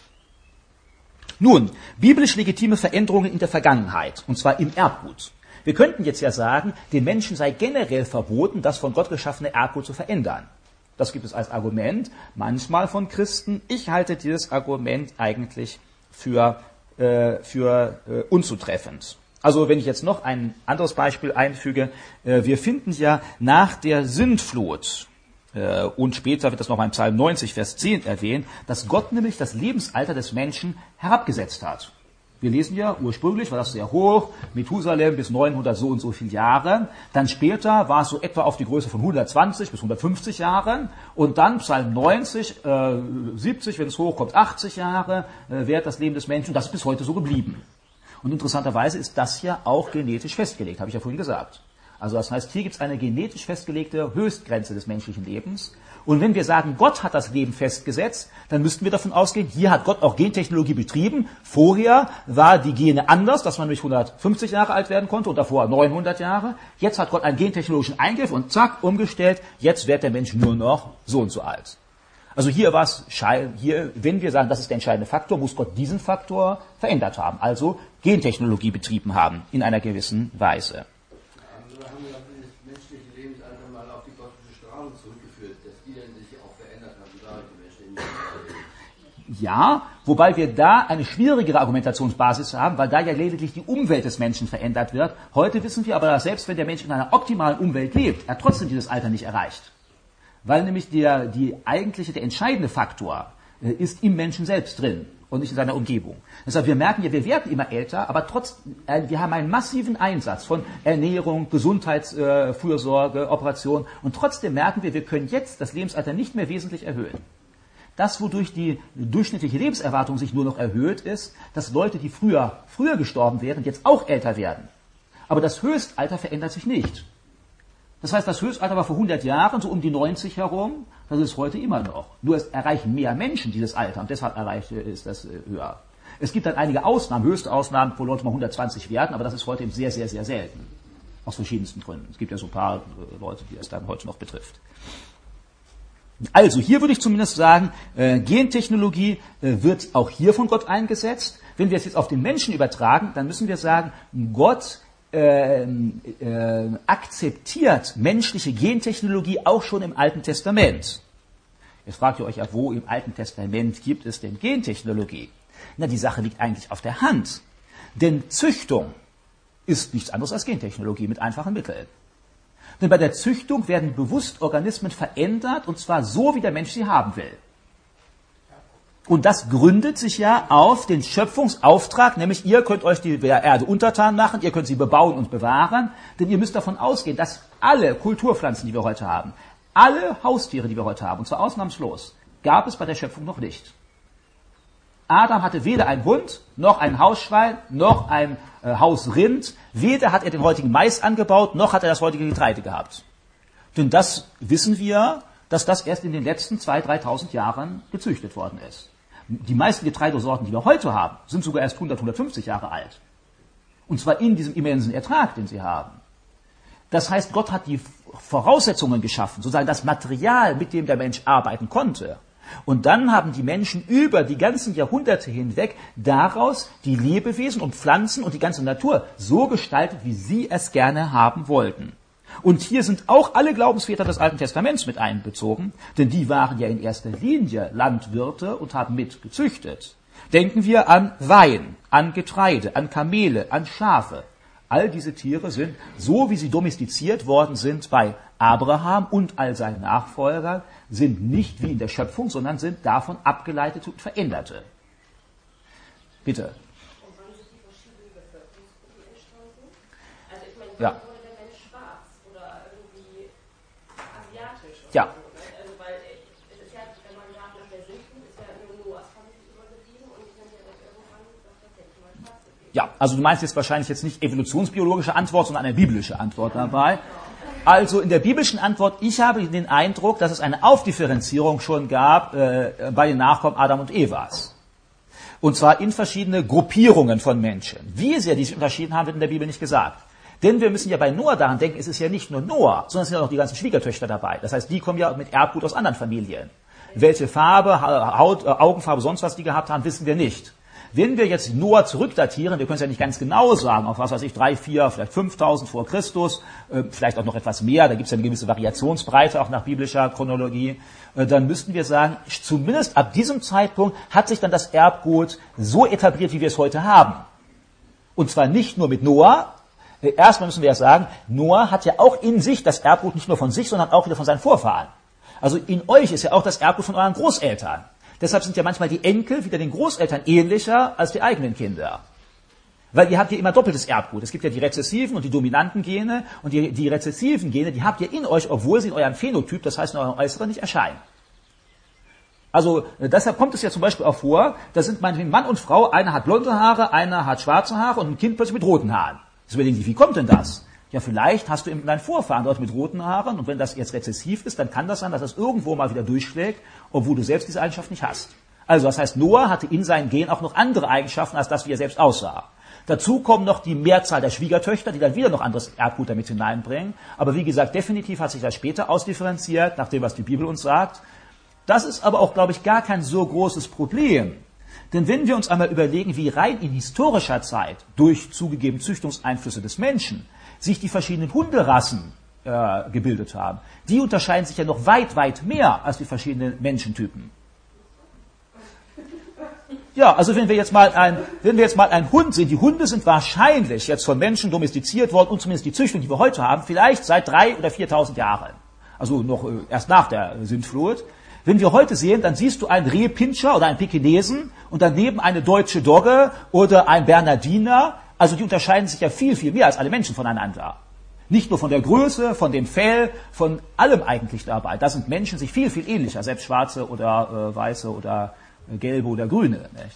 Nun, biblisch legitime Veränderungen in der Vergangenheit, und zwar im Erbgut. Wir könnten jetzt ja sagen, den Menschen sei generell verboten, das von Gott geschaffene Erbgut zu verändern. Das gibt es als Argument, manchmal von Christen. Ich halte dieses Argument eigentlich für, äh, für äh, unzutreffend. Also wenn ich jetzt noch ein anderes Beispiel einfüge, äh, wir finden ja nach der Sintflut, äh, und später wird das nochmal im Psalm neunzig, Vers zehn erwähnt, dass Gott nämlich das Lebensalter des Menschen herabgesetzt hat. Wir lesen ja, ursprünglich war das sehr hoch, Methusalem bis neunhundert so und so viele Jahre, dann später war es so etwa auf die Größe von hundertzwanzig bis hundertfünfzig Jahren und dann Psalm neunzig, äh, siebzig, wenn es hochkommt, achtzig Jahre äh, währt das Leben des Menschen und das ist bis heute so geblieben. Und interessanterweise ist das ja auch genetisch festgelegt, habe ich ja vorhin gesagt. Also das heißt, hier gibt es eine genetisch festgelegte Höchstgrenze des menschlichen Lebens. Und wenn wir sagen, Gott hat das Leben festgesetzt, dann müssten wir davon ausgehen, hier hat Gott auch Gentechnologie betrieben. Vorher war die Gene anders, dass man nämlich hundertfünfzig Jahre alt werden konnte und davor neunhundert Jahre. Jetzt hat Gott einen gentechnologischen Eingriff und zack, umgestellt. Jetzt wird der Mensch nur noch so und so alt. Also hier war es, hier, wenn wir sagen, das ist der entscheidende Faktor, muss Gott diesen Faktor verändert haben. Also Gentechnologie betrieben haben in einer gewissen Weise. Andere haben ja das menschliche Lebensalter mal auf die kosmische Strahlung zurückgeführt, dass die dann sich auch verändert haben, da die Menschen in Ja, wobei wir da eine schwierigere Argumentationsbasis haben, weil da ja lediglich die Umwelt des Menschen verändert wird. Heute wissen wir aber, dass selbst wenn der Mensch in einer optimalen Umwelt lebt, er trotzdem dieses Alter nicht erreicht. Weil nämlich der, die eigentliche, der entscheidende Faktor äh, ist im Menschen selbst drin und nicht in seiner Umgebung. Deshalb, wir merken ja, wir werden immer älter, aber trotzdem, äh, wir haben einen massiven Einsatz von Ernährung, Gesundheitsfürsorge, äh, Operation und trotzdem merken wir, wir können jetzt das Lebensalter nicht mehr wesentlich erhöhen. Das, wodurch die durchschnittliche Lebenserwartung sich nur noch erhöht, ist, dass Leute, die früher, früher gestorben wären, jetzt auch älter werden. Aber das Höchstalter verändert sich nicht. Das heißt, das Höchstalter war vor hundert Jahren so um die neunzig herum, das ist heute immer noch. Nur es erreichen mehr Menschen dieses Alter und deshalb erreicht ist das höher. Es gibt dann einige Ausnahmen, höchste Ausnahmen, wo Leute mal hundertzwanzig werden, aber das ist heute eben sehr, sehr, sehr selten. Aus verschiedensten Gründen. Es gibt ja so ein paar Leute, die es dann heute noch betrifft. Also, hier würde ich zumindest sagen, äh, Gentechnologie äh, wird auch hier von Gott eingesetzt. Wenn wir es jetzt auf den Menschen übertragen, dann müssen wir sagen, Gott Äh, äh, akzeptiert menschliche Gentechnologie auch schon im Alten Testament. Jetzt fragt ihr euch ja, wo im Alten Testament gibt es denn Gentechnologie? Na, die Sache liegt eigentlich auf der Hand. Denn Züchtung ist nichts anderes als Gentechnologie mit einfachen Mitteln. Denn bei der Züchtung werden bewusst Organismen verändert, und zwar so, wie der Mensch sie haben will. Und das gründet sich ja auf den Schöpfungsauftrag, nämlich ihr könnt euch die Erde untertan machen, ihr könnt sie bebauen und bewahren, denn ihr müsst davon ausgehen, dass alle Kulturpflanzen, die wir heute haben, alle Haustiere, die wir heute haben, und zwar ausnahmslos, gab es bei der Schöpfung noch nicht. Adam hatte weder einen Hund, noch ein Hausschwein, noch ein äh, Hausrind, weder hat er den heutigen Mais angebaut, noch hat er das heutige Getreide gehabt. Denn das wissen wir, dass das erst in den letzten zweitausend, dreitausend Jahren gezüchtet worden ist. Die meisten Getreidesorten, die wir heute haben, sind sogar erst hundert, hundertfünfzig Jahre alt. Und zwar in diesem immensen Ertrag, den sie haben. Das heißt, Gott hat die Voraussetzungen geschaffen, sozusagen das Material, mit dem der Mensch arbeiten konnte. Und dann haben die Menschen über die ganzen Jahrhunderte hinweg daraus die Lebewesen und Pflanzen und die ganze Natur so gestaltet, wie sie es gerne haben wollten. Und hier sind auch alle Glaubensväter des Alten Testaments mit einbezogen, denn die waren ja in erster Linie Landwirte und haben mit gezüchtet. Denken wir an Wein, an Getreide, an Kamele, an Schafe. All diese Tiere sind, so wie sie domestiziert worden sind bei Abraham und all seinen Nachfolgern, sind nicht wie in der Schöpfung, sondern sind davon abgeleitete und veränderte. Bitte. Und wann sind die verschiedenen Bevölkerungsgruppen entstanden? Also ich meine, Ja. wurde der Mensch schwarz oder irgendwie asiatisch? Oder Ja. so, ne? Also weil es ist ja, wenn man sagt, nach der Sichtung ist ja nur Noahs Familie übergeblieben und die sind ja dann irgendwann das tatsächlich mal schwarz gewesen. Ja, also du meinst jetzt wahrscheinlich jetzt nicht evolutionsbiologische Antwort, sondern eine biblische Antwort dabei. Also in der biblischen Antwort, ich habe den Eindruck, dass es eine Aufdifferenzierung schon gab äh, bei den Nachkommen Adam und Evas. Und zwar in verschiedene Gruppierungen von Menschen. Wie sehr die sich unterschieden haben, wird in der Bibel nicht gesagt. Denn wir müssen ja bei Noah daran denken, es ist ja nicht nur Noah, sondern es sind ja auch die ganzen Schwiegertöchter dabei. Das heißt, die kommen ja mit Erbgut aus anderen Familien. Welche Farbe, Haut, Augenfarbe, sonst was die gehabt haben, wissen wir nicht. Wenn wir jetzt Noah zurückdatieren, wir können es ja nicht ganz genau sagen, auf was weiß ich, drei, vier, vielleicht fünftausend vor Christus, äh, vielleicht auch noch etwas mehr, da gibt es ja eine gewisse Variationsbreite, auch nach biblischer Chronologie, äh, dann müssten wir sagen, zumindest ab diesem Zeitpunkt hat sich dann das Erbgut so etabliert, wie wir es heute haben. Und zwar nicht nur mit Noah. Äh, erstmal müssen wir ja sagen, Noah hat ja auch in sich das Erbgut nicht nur von sich, sondern auch wieder von seinen Vorfahren. Also in euch ist ja auch das Erbgut von euren Großeltern. Deshalb sind ja manchmal die Enkel wieder den Großeltern ähnlicher als die eigenen Kinder. Weil ihr habt ja immer doppeltes Erbgut. Es gibt ja die rezessiven und die dominanten Gene. Und die, die rezessiven Gene, die habt ihr in euch, obwohl sie in eurem Phänotyp, das heißt in eurem Äußeren, nicht erscheinen. Also äh, deshalb kommt es ja zum Beispiel auch vor, da sind meinetwegen Mann und Frau, einer hat blonde Haare, einer hat schwarze Haare und ein Kind plötzlich mit roten Haaren. Jetzt überlegen Sie, wie kommt denn das? Ja, vielleicht hast du eben deinen Vorfahren dort mit roten Haaren und wenn das jetzt rezessiv ist, dann kann das sein, dass das irgendwo mal wieder durchschlägt, obwohl du selbst diese Eigenschaft nicht hast. Also das heißt, Noah hatte in seinen Gen auch noch andere Eigenschaften, als das, wie er selbst aussah. Dazu kommen noch die Mehrzahl der Schwiegertöchter, die dann wieder noch anderes Erbgut damit hineinbringen. Aber wie gesagt, definitiv hat sich das später ausdifferenziert, nach dem, was die Bibel uns sagt. Das ist aber auch, glaube ich, gar kein so großes Problem. Denn wenn wir uns einmal überlegen, wie rein in historischer Zeit, durch zugegeben Züchtungseinflüsse des Menschen, sich die verschiedenen Hunderassen äh, gebildet haben, die unterscheiden sich ja noch weit, weit mehr als die verschiedenen Menschentypen. Ja, also wenn wir jetzt mal ein, wenn wir jetzt mal einen Hund sehen, die Hunde sind wahrscheinlich jetzt von Menschen domestiziert worden und zumindest die Züchtung, die wir heute haben, vielleicht seit drei oder viertausend Jahren. Also noch äh, erst nach der Sintflut. Wenn wir heute sehen, dann siehst du einen Rehpinscher oder einen Pekinesen und daneben eine deutsche Dogge oder ein Bernardiner. Also die unterscheiden sich ja viel, viel mehr als alle Menschen voneinander. Nicht nur von der Größe, von dem Fell, von allem eigentlich dabei. Da sind Menschen sich viel, viel ähnlicher, selbst schwarze oder äh, weiße oder äh, gelbe oder grüne. Nicht?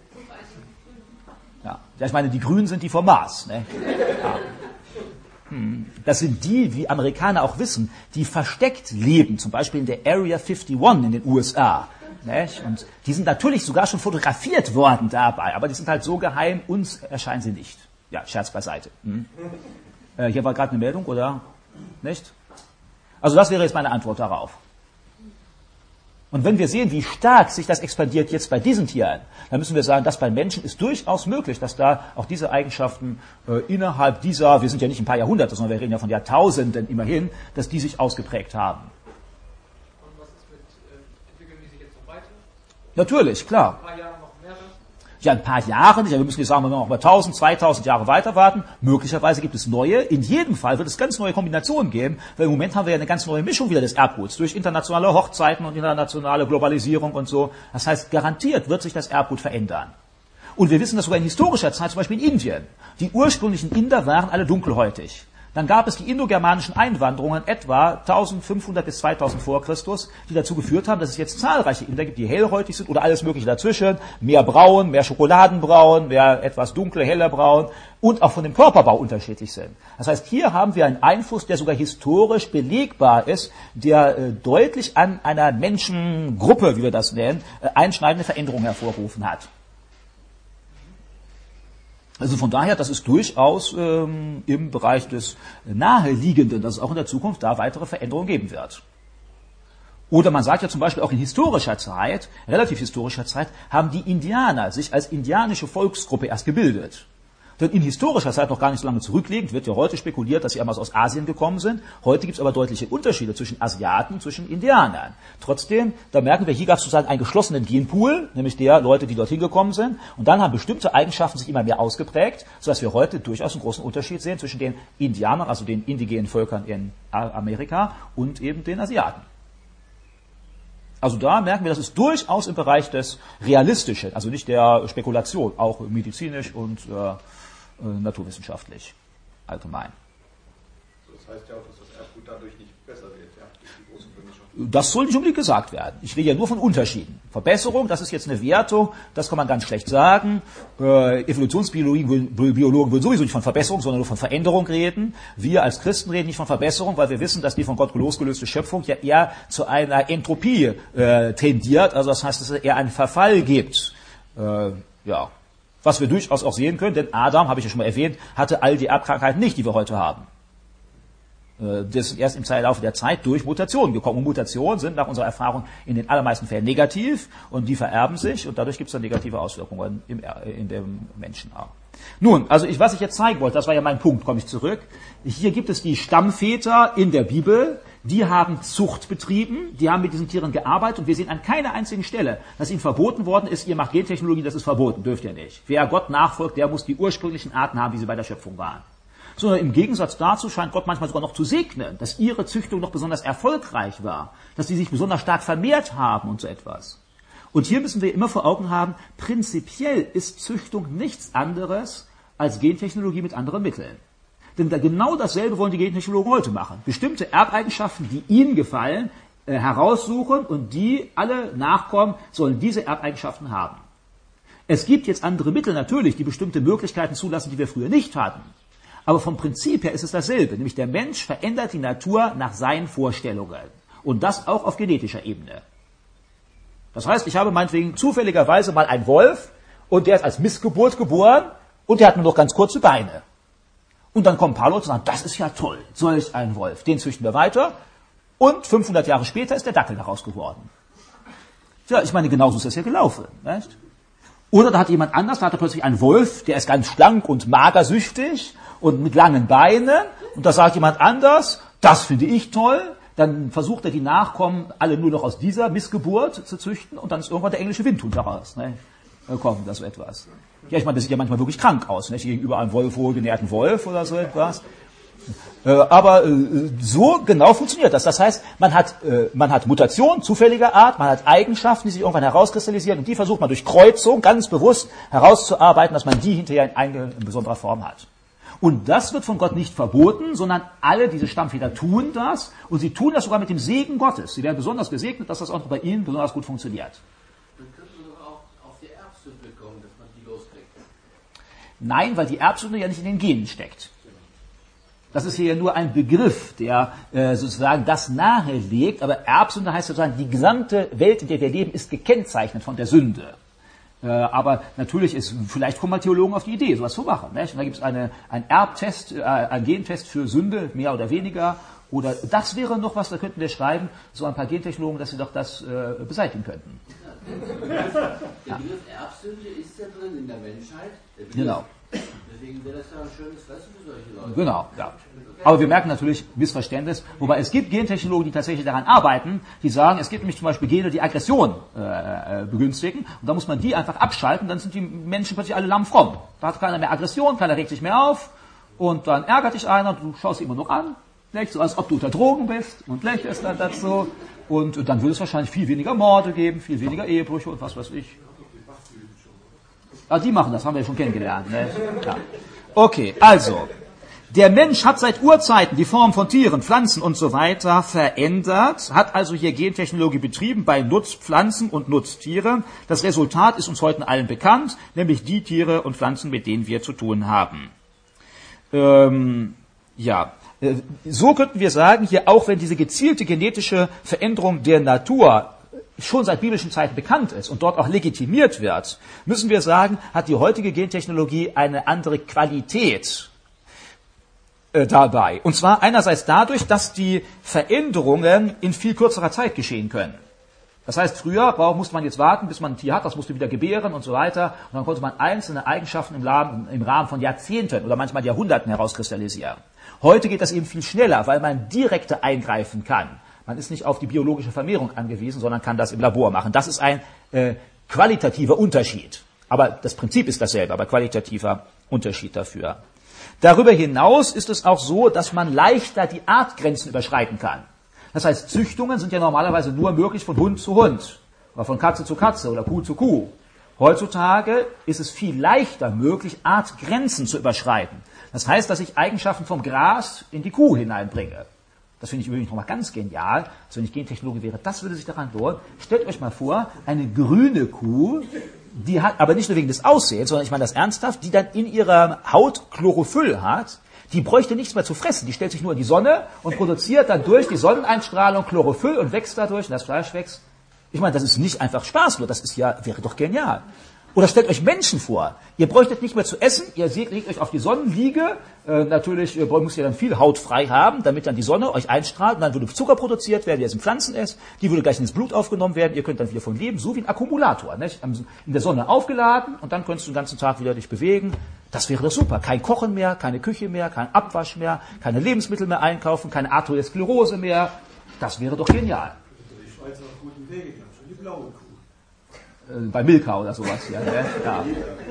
Ja. ja, ich meine, die Grünen sind die vom Mars. Nicht? Ja. Hm. Das sind die, wie Amerikaner auch wissen, die versteckt leben, zum Beispiel in der Area einundfünfzig in den U S A. Nicht? Und die sind natürlich sogar schon fotografiert worden dabei, aber die sind halt so geheim, uns erscheinen sie nicht. Ja, Scherz beiseite. Hm. Äh, hier war gerade eine Meldung, oder? Nicht? Also das wäre jetzt meine Antwort darauf. Und wenn wir sehen, wie stark sich das expandiert jetzt bei diesen Tieren, dann müssen wir sagen, das bei Menschen ist durchaus möglich, dass da auch diese Eigenschaften äh, innerhalb dieser, wir sind ja nicht ein paar Jahrhunderte, sondern wir reden ja von Jahrtausenden immerhin, dass die sich ausgeprägt haben. Und was ist mit, äh, entwickeln die sich jetzt noch weiter? Natürlich, klar. Ein paar Jahre noch mehr? Ja, ein paar Jahre nicht, aber wir müssen jetzt sagen, wenn wir noch mal tausend, zweitausend Jahre weiter warten, möglicherweise gibt es neue, in jedem Fall wird es ganz neue Kombinationen geben, weil im Moment haben wir ja eine ganz neue Mischung wieder des Erbguts, durch internationale Hochzeiten und internationale Globalisierung und so. Das heißt, garantiert wird sich das Erbgut verändern. Und wir wissen das sogar in historischer Zeit, zum Beispiel in Indien. Die ursprünglichen Inder waren alle dunkelhäutig. Dann gab es die indogermanischen Einwanderungen etwa eintausendfünfhundert bis zweitausend vor Christus, die dazu geführt haben, dass es jetzt zahlreiche Inder gibt, die hellhäutig sind oder alles Mögliche dazwischen. Mehr braun, mehr schokoladenbraun, mehr etwas dunkler, heller braun und auch von dem Körperbau unterschiedlich sind. Das heißt, hier haben wir einen Einfluss, der sogar historisch belegbar ist, der äh, deutlich an einer Menschengruppe, wie wir das nennen, äh, einschneidende Veränderungen hervorgerufen hat. Also von daher, das ist durchaus ähm, im Bereich des Naheliegenden, dass es auch in der Zukunft da weitere Veränderungen geben wird. Oder man sagt ja zum Beispiel auch in historischer Zeit, relativ historischer Zeit, haben die Indianer sich als indianische Volksgruppe erst gebildet. Denn in historischer Zeit, noch gar nicht so lange zurückliegend, wird ja heute spekuliert, dass sie einmal aus Asien gekommen sind. Heute gibt es aber deutliche Unterschiede zwischen Asiaten und zwischen Indianern. Trotzdem, da merken wir, hier gab es sozusagen einen geschlossenen Genpool, nämlich der Leute, die dorthin gekommen sind. Und dann haben bestimmte Eigenschaften sich immer mehr ausgeprägt, sodass wir heute durchaus einen großen Unterschied sehen zwischen den Indianern, also den indigenen Völkern in Amerika, und eben den Asiaten. Also da merken wir, das ist durchaus im Bereich des Realistischen, also nicht der Spekulation, auch medizinisch und äh, naturwissenschaftlich allgemein. Das heißt ja auch, dass das Erbgut dadurch nicht besser wird, ja, durch die große Vermischung. Das soll nicht unbedingt gesagt werden. Ich rede ja nur von Unterschieden. Verbesserung, das ist jetzt eine Wertung, das kann man ganz schlecht sagen. Äh, Evolutionsbiologen Biologen würden sowieso nicht von Verbesserung, sondern nur von Veränderung reden. Wir als Christen reden nicht von Verbesserung, weil wir wissen, dass die von Gott losgelöste Schöpfung ja eher zu einer Entropie äh, tendiert. Also das heißt, dass es eher einen Verfall gibt. Äh, ja. Was wir durchaus auch sehen können, denn Adam, habe ich ja schon mal erwähnt, hatte all die Erbkrankheiten nicht, die wir heute haben. Das sind erst im Laufe der Zeit durch Mutationen gekommen. Und Mutationen sind nach unserer Erfahrung in den allermeisten Fällen negativ und die vererben sich und dadurch gibt es dann negative Auswirkungen im, in dem Menschen auch. Nun, also ich, was ich jetzt zeigen wollte, das war ja mein Punkt, komme ich zurück. Hier gibt es die Stammväter in der Bibel, die haben Zucht betrieben, die haben mit diesen Tieren gearbeitet und wir sehen an keiner einzigen Stelle, dass ihnen verboten worden ist, ihr macht Gentechnologie, das ist verboten, dürft ihr nicht. Wer Gott nachfolgt, der muss die ursprünglichen Arten haben, wie sie bei der Schöpfung waren. Sondern im Gegensatz dazu scheint Gott manchmal sogar noch zu segnen, dass ihre Züchtung noch besonders erfolgreich war, dass sie sich besonders stark vermehrt haben und so etwas. Und hier müssen wir immer vor Augen haben, prinzipiell ist Züchtung nichts anderes als Gentechnologie mit anderen Mitteln. Denn da genau dasselbe wollen die Gentechnologen heute machen. Bestimmte Erbeigenschaften, die ihnen gefallen, äh, heraussuchen und die alle Nachkommen sollen diese Erbeigenschaften haben. Es gibt jetzt andere Mittel natürlich, die bestimmte Möglichkeiten zulassen, die wir früher nicht hatten. Aber vom Prinzip her ist es dasselbe, nämlich der Mensch verändert die Natur nach seinen Vorstellungen. Und das auch auf genetischer Ebene. Das heißt, ich habe meinetwegen zufälligerweise mal einen Wolf und der ist als Missgeburt geboren und der hat nur noch ganz kurze Beine. Und dann kommen ein paar Leute und sagen, das ist ja toll, solch ein Wolf, den züchten wir weiter. Und fünfhundert Jahre später ist der Dackel daraus geworden. Ja, ich meine, genauso ist das ja gelaufen. Nicht? Oder da hat jemand anders, da hat er plötzlich einen Wolf, der ist ganz schlank und magersüchtig und mit langen Beinen. Und da sagt jemand anders, das finde ich toll. Dann versucht er die Nachkommen alle nur noch aus dieser Missgeburt zu züchten und dann ist irgendwann der englische Windhund daraus. Ne? Da kommt das so etwas. Ja, ich meine, das sieht ja manchmal wirklich krank aus, nicht? Gegenüber einem Wolf, wohlgenährten Wolf oder so etwas. Äh, aber äh, so genau funktioniert das. Das heißt, man hat, äh, man hat Mutationen zufälliger Art, man hat Eigenschaften, die sich irgendwann herauskristallisieren und die versucht man durch Kreuzung ganz bewusst herauszuarbeiten, dass man die hinterher in, eine, in besonderer Form hat. Und das wird von Gott nicht verboten, sondern alle diese Stammväter tun das und sie tun das sogar mit dem Segen Gottes. Sie werden besonders gesegnet, dass das auch bei ihnen besonders gut funktioniert. Dann könnte man doch auch auf die Erbsünde kommen, dass man die loskriegt. Nein, weil die Erbsünde ja nicht in den Genen steckt. Das ist hier ja nur ein Begriff, der äh, sozusagen das nahelegt, aber Erbsünde heißt sozusagen, die gesamte Welt, in der wir leben, ist gekennzeichnet von der Sünde. Äh, aber natürlich ist, vielleicht kommen mal Theologen auf die Idee, sowas zu machen. Nicht? Und da gibt es eine, einen Erbtest, äh, einen Gentest für Sünde, mehr oder weniger. Oder das wäre noch was, da könnten wir schreiben, so ein paar Gentechnologen, dass sie doch das äh, beseitigen könnten. Der Begriff Erbsünde ist ja drin in der Menschheit. Der Begriff, Genau. Deswegen wäre das ja ein schönes Fressen für solche Leute. Genau, ja. Aber wir merken natürlich Missverständnis, wobei es gibt Gentechnologen, die tatsächlich daran arbeiten, die sagen, es gibt nämlich zum Beispiel Gene, die Aggression äh, begünstigen und da muss man die einfach abschalten, dann sind die Menschen plötzlich alle lammfromm. Da hat keiner mehr Aggression, keiner regt sich mehr auf und dann ärgert dich einer, du schaust ihn immer noch an, nicht? So als ob du unter Drogen bist und lächelst dann dazu und dann würde es wahrscheinlich viel weniger Morde geben, viel weniger Ehebrüche und was weiß ich. Ah, die machen das, haben wir ja schon kennengelernt. Ne? Ja. Okay, also, der Mensch hat seit Urzeiten die Form von Tieren, Pflanzen und so weiter verändert, hat also hier Gentechnologie betrieben bei Nutzpflanzen und Nutztieren. Das Resultat ist uns heute allen bekannt, nämlich die Tiere und Pflanzen, mit denen wir zu tun haben. Ähm, ja, so könnten wir sagen, hier auch wenn diese gezielte genetische Veränderung der Natur schon seit biblischen Zeiten bekannt ist und dort auch legitimiert wird, müssen wir sagen, hat die heutige Gentechnologie eine andere Qualität äh, dabei. Und zwar einerseits dadurch, dass die Veränderungen in viel kürzerer Zeit geschehen können. Das heißt, früher brauch, musste man jetzt warten, bis man ein Tier hat, das musste wieder gebären und so weiter. Und dann konnte man einzelne Eigenschaften im Rahmen, im Rahmen von Jahrzehnten oder manchmal Jahrhunderten herauskristallisieren. Heute geht das eben viel schneller, weil man direkter eingreifen kann. Man ist nicht auf die biologische Vermehrung angewiesen, sondern kann das im Labor machen. Das ist ein äh, qualitativer Unterschied. Aber das Prinzip ist dasselbe, aber qualitativer Unterschied dafür. Darüber hinaus ist es auch so, dass man leichter die Artgrenzen überschreiten kann. Das heißt, Züchtungen sind ja normalerweise nur möglich von Hund zu Hund oder von Katze zu Katze oder Kuh zu Kuh. Heutzutage ist es viel leichter möglich, Artgrenzen zu überschreiten. Das heißt, dass ich Eigenschaften vom Gras in die Kuh hineinbringe. Das finde ich übrigens nochmal ganz genial. Also wenn ich Gentechnologe wäre, das würde sich daran lohnen. Stellt euch mal vor, eine grüne Kuh, die hat, aber nicht nur wegen des Aussehens, sondern ich meine das ernsthaft, die dann in ihrer Haut Chlorophyll hat, die bräuchte nichts mehr zu fressen. Die stellt sich nur in die Sonne und produziert dann durch die Sonneneinstrahlung Chlorophyll und wächst dadurch und das Fleisch wächst. Ich meine, das ist nicht einfach Spaß, nur das ist ja, wäre doch genial. Oder stellt euch Menschen vor. Ihr bräuchtet nicht mehr zu essen, ihr seht, legt euch auf die Sonnenliege. Äh, natürlich äh, müsst ihr dann viel Haut frei haben, damit dann die Sonne euch einstrahlt. Und dann würde Zucker produziert werden, der es in Pflanzen ist. Die würde gleich ins Blut aufgenommen werden. Ihr könnt dann wieder von leben, so wie ein Akkumulator. Nicht? In der Sonne aufgeladen und dann könntest du den ganzen Tag wieder dich bewegen. Das wäre doch super. Kein Kochen mehr, keine Küche mehr, kein Abwasch mehr, keine Lebensmittel mehr einkaufen, keine Arteriosklerose mehr. Das wäre doch genial. Die Schweizer auf guten Wege, die haben schon die blaue Kuh. Bei Milka oder sowas. Ja, ja.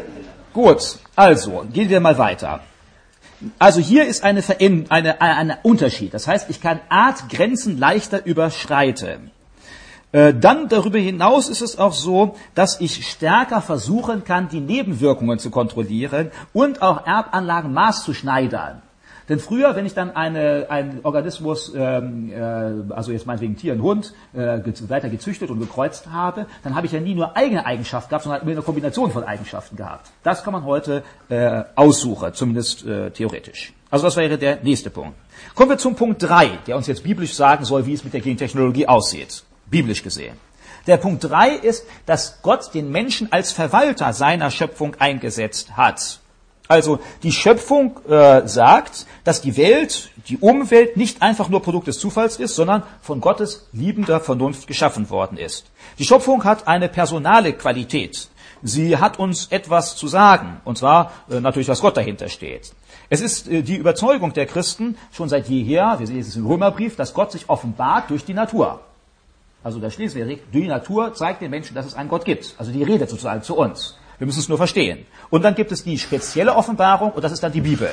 Gut, also, gehen wir mal weiter. Also hier ist eine Veränder- eine, eine Unterschied. Das heißt, ich kann Artgrenzen leichter überschreiten. Äh, dann darüber hinaus ist es auch so, dass ich stärker versuchen kann, die Nebenwirkungen zu kontrollieren und auch Erbanlagen maßzuschneidern. Denn früher, wenn ich dann eine, einen Organismus, ähm, äh, also jetzt meinetwegen Tier, ein Hund, äh, weiter gezüchtet und gekreuzt habe, dann habe ich ja nie nur eigene Eigenschaften gehabt, sondern immer eine Kombination von Eigenschaften gehabt. Das kann man heute äh, aussuchen, zumindest äh, theoretisch. Also das wäre der nächste Punkt. Kommen wir zum Punkt drei, der uns jetzt biblisch sagen soll, wie es mit der Gentechnologie aussieht, biblisch gesehen. Der Punkt drei ist, dass Gott den Menschen als Verwalter seiner Schöpfung eingesetzt hat. Also die Schöpfung äh, sagt, dass die Welt, die Umwelt nicht einfach nur Produkt des Zufalls ist, sondern von Gottes liebender Vernunft geschaffen worden ist. Die Schöpfung hat eine personale Qualität. Sie hat uns etwas zu sagen, und zwar äh, natürlich, was Gott dahinter steht. Es ist äh, die Überzeugung der Christen schon seit jeher, wir sehen es im Römerbrief, dass Gott sich offenbart durch die Natur. Also da schließen wir direkt, die Natur zeigt den Menschen, dass es einen Gott gibt. Also die redet sozusagen zu uns. Wir müssen es nur verstehen. Und dann gibt es die spezielle Offenbarung, und das ist dann die Bibel.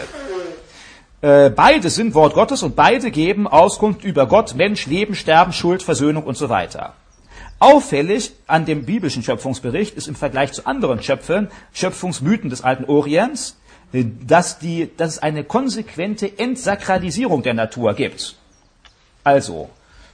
Äh, beide sind Wort Gottes und beide geben Auskunft über Gott, Mensch, Leben, Sterben, Schuld, Versöhnung und so weiter. Auffällig an dem biblischen Schöpfungsbericht ist im Vergleich zu anderen Schöpfen, Schöpfungsmythen des alten Orients, äh, dass, die, dass es eine konsequente Entsakralisierung der Natur gibt. Also,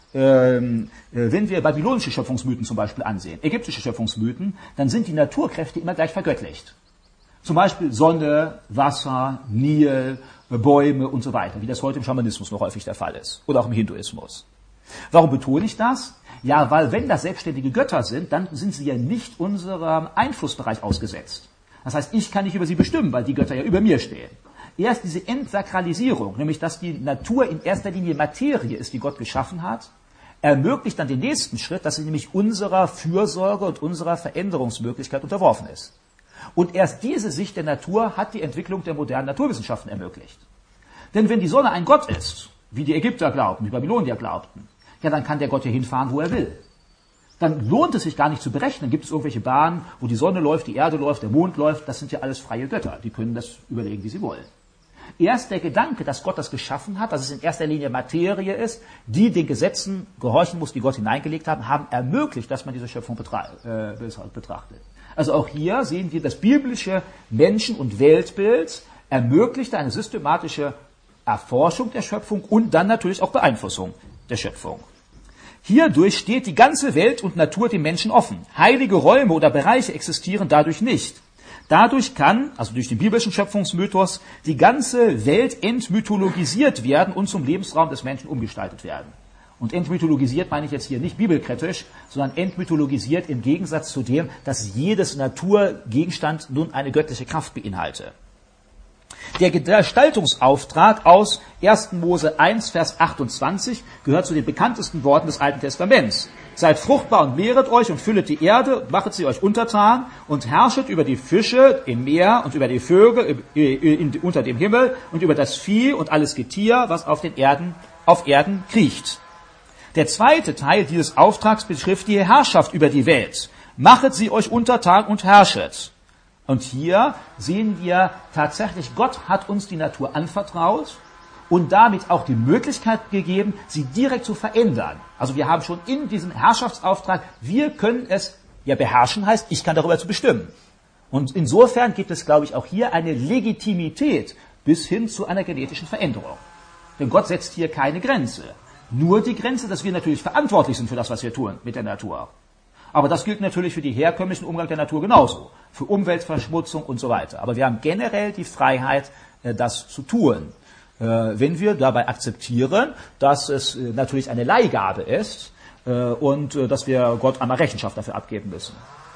Ähm, äh, wenn wir babylonische Schöpfungsmythen zum Beispiel ansehen, ägyptische Schöpfungsmythen, dann sind die Naturkräfte immer gleich vergöttlicht. Zum Beispiel Sonne, Wasser, Nil, Bäume und so weiter, wie das heute im Schamanismus noch häufig der Fall ist oder auch im Hinduismus. Warum betone ich das? Ja, weil wenn das selbstständige Götter sind, dann sind sie ja nicht unserem Einflussbereich ausgesetzt. Das heißt, ich kann nicht über sie bestimmen, weil die Götter ja über mir stehen. Erst diese Entsakralisierung, nämlich dass die Natur in erster Linie Materie ist, die Gott geschaffen hat, ermöglicht dann den nächsten Schritt, dass sie nämlich unserer Fürsorge und unserer Veränderungsmöglichkeit unterworfen ist. Und erst diese Sicht der Natur hat die Entwicklung der modernen Naturwissenschaften ermöglicht. Denn wenn die Sonne ein Gott ist, wie die Ägypter glaubten, die Babylonier glaubten, ja, dann kann der Gott ja hinfahren, wo er will. Dann lohnt es sich gar nicht zu berechnen. Gibt es irgendwelche Bahnen, wo die Sonne läuft, die Erde läuft, der Mond läuft, das sind ja alles freie Götter. Die können das überlegen, wie sie wollen. Erst der Gedanke, dass Gott das geschaffen hat, dass es in erster Linie Materie ist, die den Gesetzen gehorchen muss, die Gott hineingelegt haben, haben ermöglicht, dass man diese Schöpfung betra- äh, betrachtet. Also auch hier sehen wir, das biblische Menschen- und Weltbild ermöglichte eine systematische Erforschung der Schöpfung und dann natürlich auch Beeinflussung der Schöpfung. Hierdurch steht die ganze Welt und Natur dem Menschen offen. Heilige Räume oder Bereiche existieren dadurch nicht. Dadurch kann, also durch den biblischen Schöpfungsmythos, die ganze Welt entmythologisiert werden und zum Lebensraum des Menschen umgestaltet werden. Und entmythologisiert meine ich jetzt hier nicht bibelkritisch, sondern entmythologisiert im Gegensatz zu dem, dass jedes Naturgegenstand nun eine göttliche Kraft beinhalte. Der Gestaltungsauftrag aus ersten Mose eins, Vers achtundzwanzig gehört zu den bekanntesten Worten des Alten Testaments. Seid fruchtbar und mehret euch und füllet die Erde, machet sie euch untertan und herrschet über die Fische im Meer und über die Vögel in, in, unter dem Himmel und über das Vieh und alles Getier, was auf den Erden, auf Erden kriecht. Der zweite Teil dieses Auftrags betrifft die Herrschaft über die Welt. Machet sie euch untertan und herrschet. Und hier sehen wir tatsächlich, Gott hat uns die Natur anvertraut und damit auch die Möglichkeit gegeben, sie direkt zu verändern. Also wir haben schon in diesem Herrschaftsauftrag, wir können es ja beherrschen, heißt, ich kann darüber zu bestimmen. Und insofern gibt es, glaube ich, auch hier eine Legitimität bis hin zu einer genetischen Veränderung. Denn Gott setzt hier keine Grenze. Nur die Grenze, dass wir natürlich verantwortlich sind für das, was wir tun mit der Natur. Aber das gilt natürlich für den herkömmlichen Umgang der Natur genauso. Für Umweltverschmutzung und so weiter. Aber wir haben generell die Freiheit, das zu tun. Wenn wir dabei akzeptieren, dass es natürlich eine Leihgabe ist und dass wir Gott einmal Rechenschaft dafür abgeben müssen.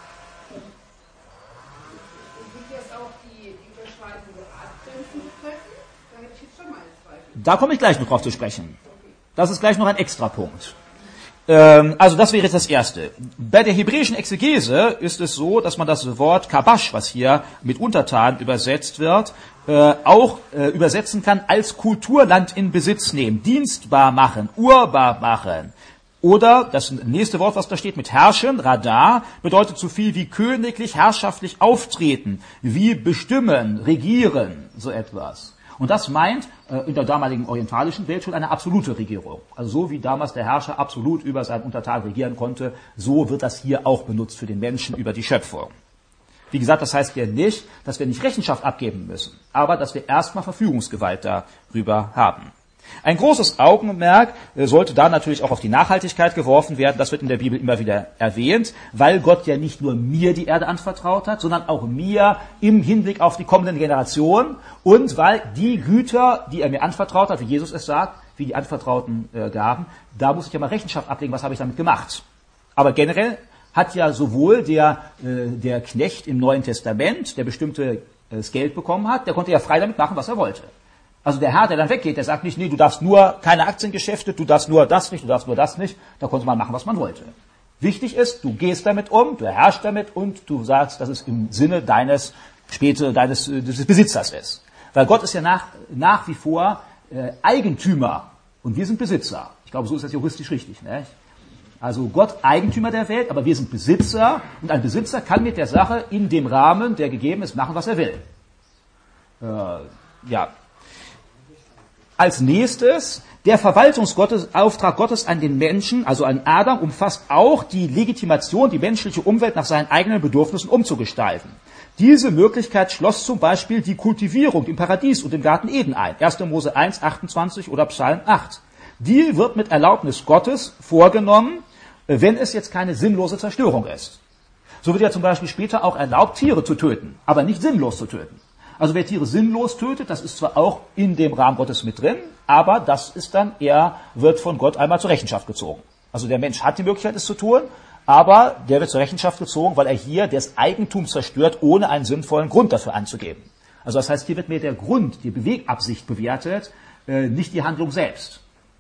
Da komme ich gleich noch drauf zu sprechen. Das ist gleich noch ein Extrapunkt. Also das wäre jetzt das Erste. Bei der hebräischen Exegese ist es so, dass man das Wort Kabash, was hier mit Untertan übersetzt wird, auch übersetzen kann als Kulturland in Besitz nehmen, dienstbar machen, urbar machen. Oder das nächste Wort, was da steht, mit herrschen, Radar, bedeutet so viel wie königlich, herrschaftlich auftreten, wie bestimmen, regieren, so etwas. Und das meint äh, in der damaligen orientalischen Welt schon eine absolute Regierung. Also so wie damals der Herrscher absolut über seinen Untertan regieren konnte, so wird das hier auch benutzt für den Menschen über die Schöpfung. Wie gesagt, das heißt ja nicht, dass wir nicht Rechenschaft abgeben müssen, aber dass wir erstmal Verfügungsgewalt darüber haben. Ein großes Augenmerk sollte da natürlich auch auf die Nachhaltigkeit geworfen werden. Das wird in der Bibel immer wieder erwähnt, weil Gott ja nicht nur mir die Erde anvertraut hat, sondern auch mir im Hinblick auf die kommenden Generationen und weil die Güter, die er mir anvertraut hat, wie Jesus es sagt, wie die anvertrauten äh, Gaben, da muss ich ja mal Rechenschaft ablegen, was habe ich damit gemacht. Aber generell hat ja sowohl der, äh, der Knecht im Neuen Testament, der bestimmte äh, Geld bekommen hat, der konnte ja frei damit machen, was er wollte. Also der Herr, der dann weggeht, der sagt nicht, nee, du darfst nur keine Aktiengeschäfte, du darfst nur das nicht, du darfst nur das nicht. Da konnte man machen, was man wollte. Wichtig ist, du gehst damit um, du herrschst damit und du sagst, dass es im Sinne deines später deines des Besitzers ist. Weil Gott ist ja nach, nach wie vor äh, Eigentümer und wir sind Besitzer. Ich glaube, so ist das juristisch richtig, ne? Also Gott Eigentümer der Welt, aber wir sind Besitzer und ein Besitzer kann mit der Sache in dem Rahmen, der gegeben ist, machen, was er will. Äh, ja. Als nächstes, der Verwaltungsauftrag Gottes an den Menschen, also an Adam, umfasst auch die Legitimation, die menschliche Umwelt nach seinen eigenen Bedürfnissen umzugestalten. Diese Möglichkeit schloss zum Beispiel die Kultivierung im Paradies und im Garten Eden ein. erster Mose eins, achtundzwanzig oder Psalm acht. Die wird mit Erlaubnis Gottes vorgenommen, wenn es jetzt keine sinnlose Zerstörung ist. So wird ja zum Beispiel später auch erlaubt, Tiere zu töten, aber nicht sinnlos zu töten. Also wer Tiere sinnlos tötet, das ist zwar auch in dem Rahmen Gottes mit drin, aber das ist dann, er wird von Gott einmal zur Rechenschaft gezogen. Also der Mensch hat die Möglichkeit, es zu tun, aber der wird zur Rechenschaft gezogen, weil er hier das Eigentum zerstört, ohne einen sinnvollen Grund dafür anzugeben. Also das heißt, hier wird mehr der Grund, die Bewegabsicht bewertet, nicht die Handlung selbst.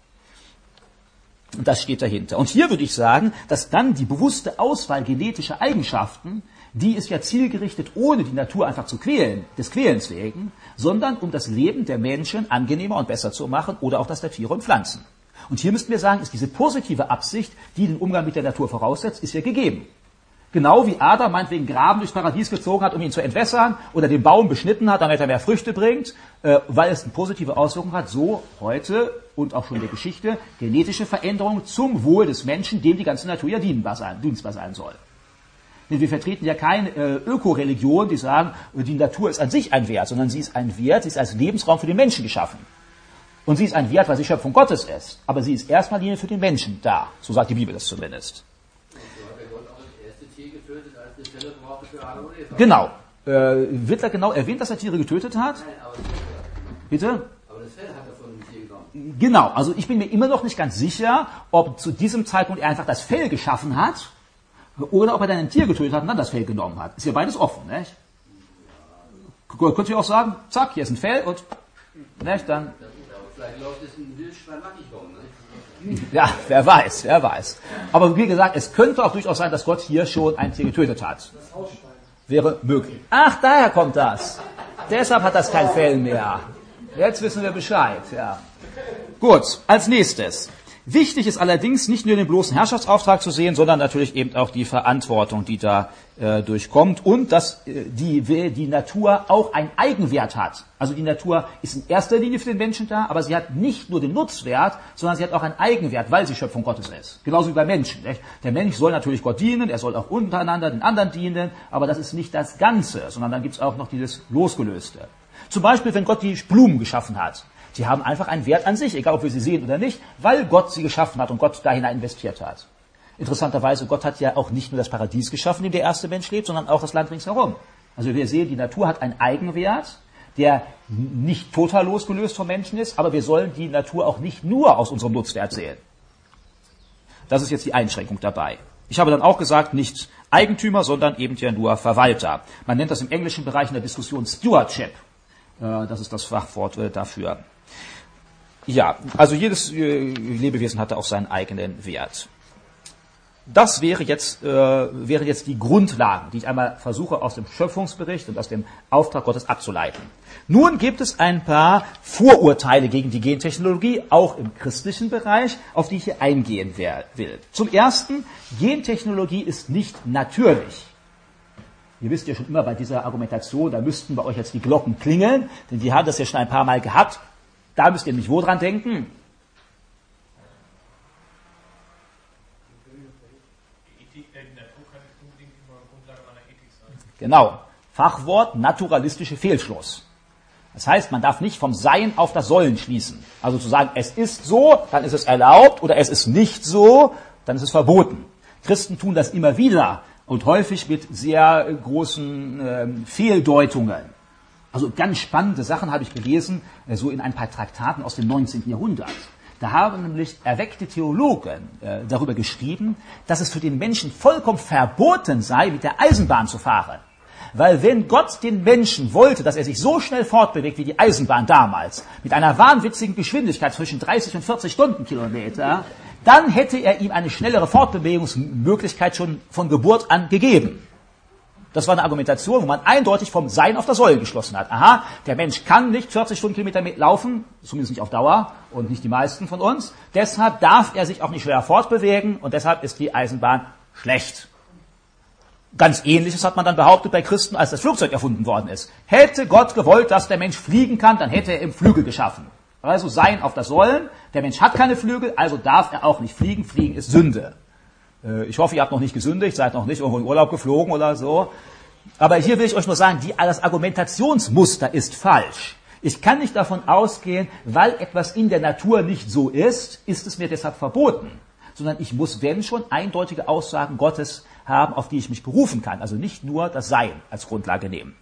Und das steht dahinter. Und hier würde ich sagen, dass dann die bewusste Auswahl genetischer Eigenschaften, die ist ja zielgerichtet, ohne die Natur einfach zu quälen, des Quälens wegen, sondern um das Leben der Menschen angenehmer und besser zu machen oder auch das der Tiere und Pflanzen. Und hier müssten wir sagen, ist diese positive Absicht, die den Umgang mit der Natur voraussetzt, ist ja gegeben. Genau wie Adam meinetwegen Graben durchs Paradies gezogen hat, um ihn zu entwässern, oder den Baum beschnitten hat, damit er mehr Früchte bringt, äh, weil es eine positive Auswirkung hat, so heute und auch schon in der Geschichte genetische Veränderungen zum Wohl des Menschen, dem die ganze Natur ja dienstbar sein, dienstbar sein soll. Denn wir vertreten ja keine äh, Ökoreligion, die sagen, die Natur ist an sich ein Wert, sondern sie ist ein Wert, sie ist als Lebensraum für den Menschen geschaffen. Und sie ist ein Wert, weil sie Schöpfung Gottes ist. Aber sie ist erstmal Linie für den Menschen da. So sagt die Bibel das zumindest. Genau. Äh, wird da genau erwähnt, dass er Tiere getötet hat? Nein, aber Bitte? Aber das Fell hat er von dem Tier genommen. Genau. Also ich bin mir immer noch nicht ganz sicher, ob zu diesem Zeitpunkt er einfach das Fell geschaffen hat oder ob er dann ein Tier getötet hat und dann das Fell genommen hat. Ist ja beides offen, nicht? Könnt ihr auch sagen, zack, hier ist ein Fell und nicht, dann... Vielleicht läuft es ein Wildschwein nackig rum, ne? Ja, wer weiß, wer weiß. Aber wie gesagt, es könnte auch durchaus sein, dass Gott hier schon ein Tier getötet hat. Wäre möglich. Ach, daher kommt das. Deshalb hat das kein Fell mehr. Jetzt wissen wir Bescheid, ja. Gut, als nächstes. Wichtig ist allerdings nicht nur den bloßen Herrschaftsauftrag zu sehen, sondern natürlich eben auch die Verantwortung, die da äh, durchkommt und dass äh, die, die Natur auch einen Eigenwert hat. Also die Natur ist in erster Linie für den Menschen da, aber sie hat nicht nur den Nutzwert, sondern sie hat auch einen Eigenwert, weil sie Schöpfung Gottes ist. Genauso wie bei Menschen. Nicht? Der Mensch soll natürlich Gott dienen, er soll auch untereinander den anderen dienen, aber das ist nicht das Ganze, sondern dann gibt es auch noch dieses Losgelöste. Zum Beispiel, wenn Gott die Blumen geschaffen hat. Die haben einfach einen Wert an sich, egal ob wir sie sehen oder nicht, weil Gott sie geschaffen hat und Gott da hinein investiert hat. Interessanterweise, Gott hat ja auch nicht nur das Paradies geschaffen, in dem der erste Mensch lebt, sondern auch das Land ringsherum. Also wir sehen, die Natur hat einen Eigenwert, der nicht total losgelöst vom Menschen ist, aber wir sollen die Natur auch nicht nur aus unserem Nutzwert sehen. Das ist jetzt die Einschränkung dabei. Ich habe dann auch gesagt, nicht Eigentümer, sondern eben ja nur Verwalter. Man nennt das im englischen Bereich in der Diskussion Stewardship. Das ist das Fachwort dafür. Ja, also jedes Lebewesen hatte auch seinen eigenen Wert. Das wäre jetzt, äh, wären jetzt die Grundlagen, die ich einmal versuche aus dem Schöpfungsbericht und aus dem Auftrag Gottes abzuleiten. Nun gibt es ein paar Vorurteile gegen die Gentechnologie, auch im christlichen Bereich, auf die ich hier eingehen will. Zum Ersten, Gentechnologie ist nicht natürlich. Ihr wisst ja schon immer bei dieser Argumentation, da müssten bei euch jetzt die Glocken klingeln, denn wir haben das ja schon ein paar Mal gehabt. Da müsst ihr nämlich wo dran denken? Genau. Fachwort naturalistische Fehlschluss. Das heißt, man darf nicht vom Sein auf das Sollen schließen. Also zu sagen, es ist so, dann ist es erlaubt, oder es ist nicht so, dann ist es verboten. Christen tun das immer wieder und häufig mit sehr großen äh, Fehldeutungen. Also ganz spannende Sachen habe ich gelesen, äh, so in ein paar Traktaten aus dem neunzehnten Jahrhundert. Da haben nämlich erweckte Theologen äh, darüber geschrieben, dass es für den Menschen vollkommen verboten sei, mit der Eisenbahn zu fahren. Weil wenn Gott den Menschen wollte, dass er sich so schnell fortbewegt wie die Eisenbahn damals, mit einer wahnwitzigen Geschwindigkeit zwischen dreißig und vierzig Stundenkilometer, dann hätte er ihm eine schnellere Fortbewegungsmöglichkeit schon von Geburt an gegeben. Das war eine Argumentation, wo man eindeutig vom Sein auf das Sollen geschlossen hat. Aha, der Mensch kann nicht vierzig Stundenkilometer laufen, zumindest nicht auf Dauer und nicht die meisten von uns. Deshalb darf er sich auch nicht schneller fortbewegen und deshalb ist die Eisenbahn schlecht. Ganz Ähnliches hat man dann behauptet bei Christen, als das Flugzeug erfunden worden ist. Hätte Gott gewollt, dass der Mensch fliegen kann, dann hätte er ihm Flügel geschaffen. Also Sein auf das Sollen. Der Mensch hat keine Flügel, also darf er auch nicht fliegen. Fliegen ist Sünde. Ich hoffe, ihr habt noch nicht gesündigt, seid noch nicht irgendwo in Urlaub geflogen oder so. Aber hier will ich euch nur sagen, die, das Argumentationsmuster ist falsch. Ich kann nicht davon ausgehen, weil etwas in der Natur nicht so ist, ist es mir deshalb verboten. Sondern ich muss, wenn schon, eindeutige Aussagen Gottes haben, auf die ich mich berufen kann. Also nicht nur das Sein als Grundlage nehmen.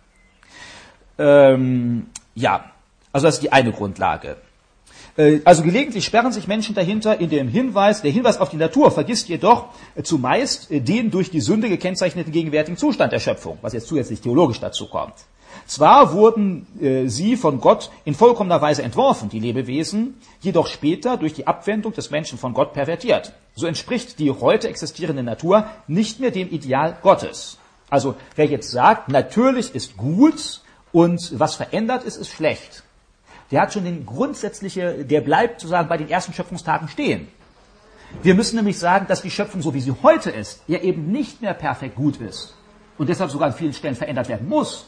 Ähm, ja, also das ist die eine Grundlage. Äh, also gelegentlich sperren sich Menschen dahinter in dem Hinweis, der Hinweis auf die Natur vergisst jedoch äh, zumeist äh, den durch die Sünde gekennzeichneten gegenwärtigen Zustand der Schöpfung, was jetzt zusätzlich theologisch dazu kommt. Zwar wurden äh, sie von Gott in vollkommener Weise entworfen, die Lebewesen, jedoch später durch die Abwendung des Menschen von Gott pervertiert. So entspricht die heute existierende Natur nicht mehr dem Ideal Gottes. Also wer jetzt sagt, natürlich ist gut und was verändert ist, ist schlecht, der hat schon den grundsätzliche, der bleibt sozusagen bei den ersten Schöpfungstagen stehen. Wir müssen nämlich sagen, dass die Schöpfung, so wie sie heute ist, ja eben nicht mehr perfekt gut ist und deshalb sogar an vielen Stellen verändert werden muss.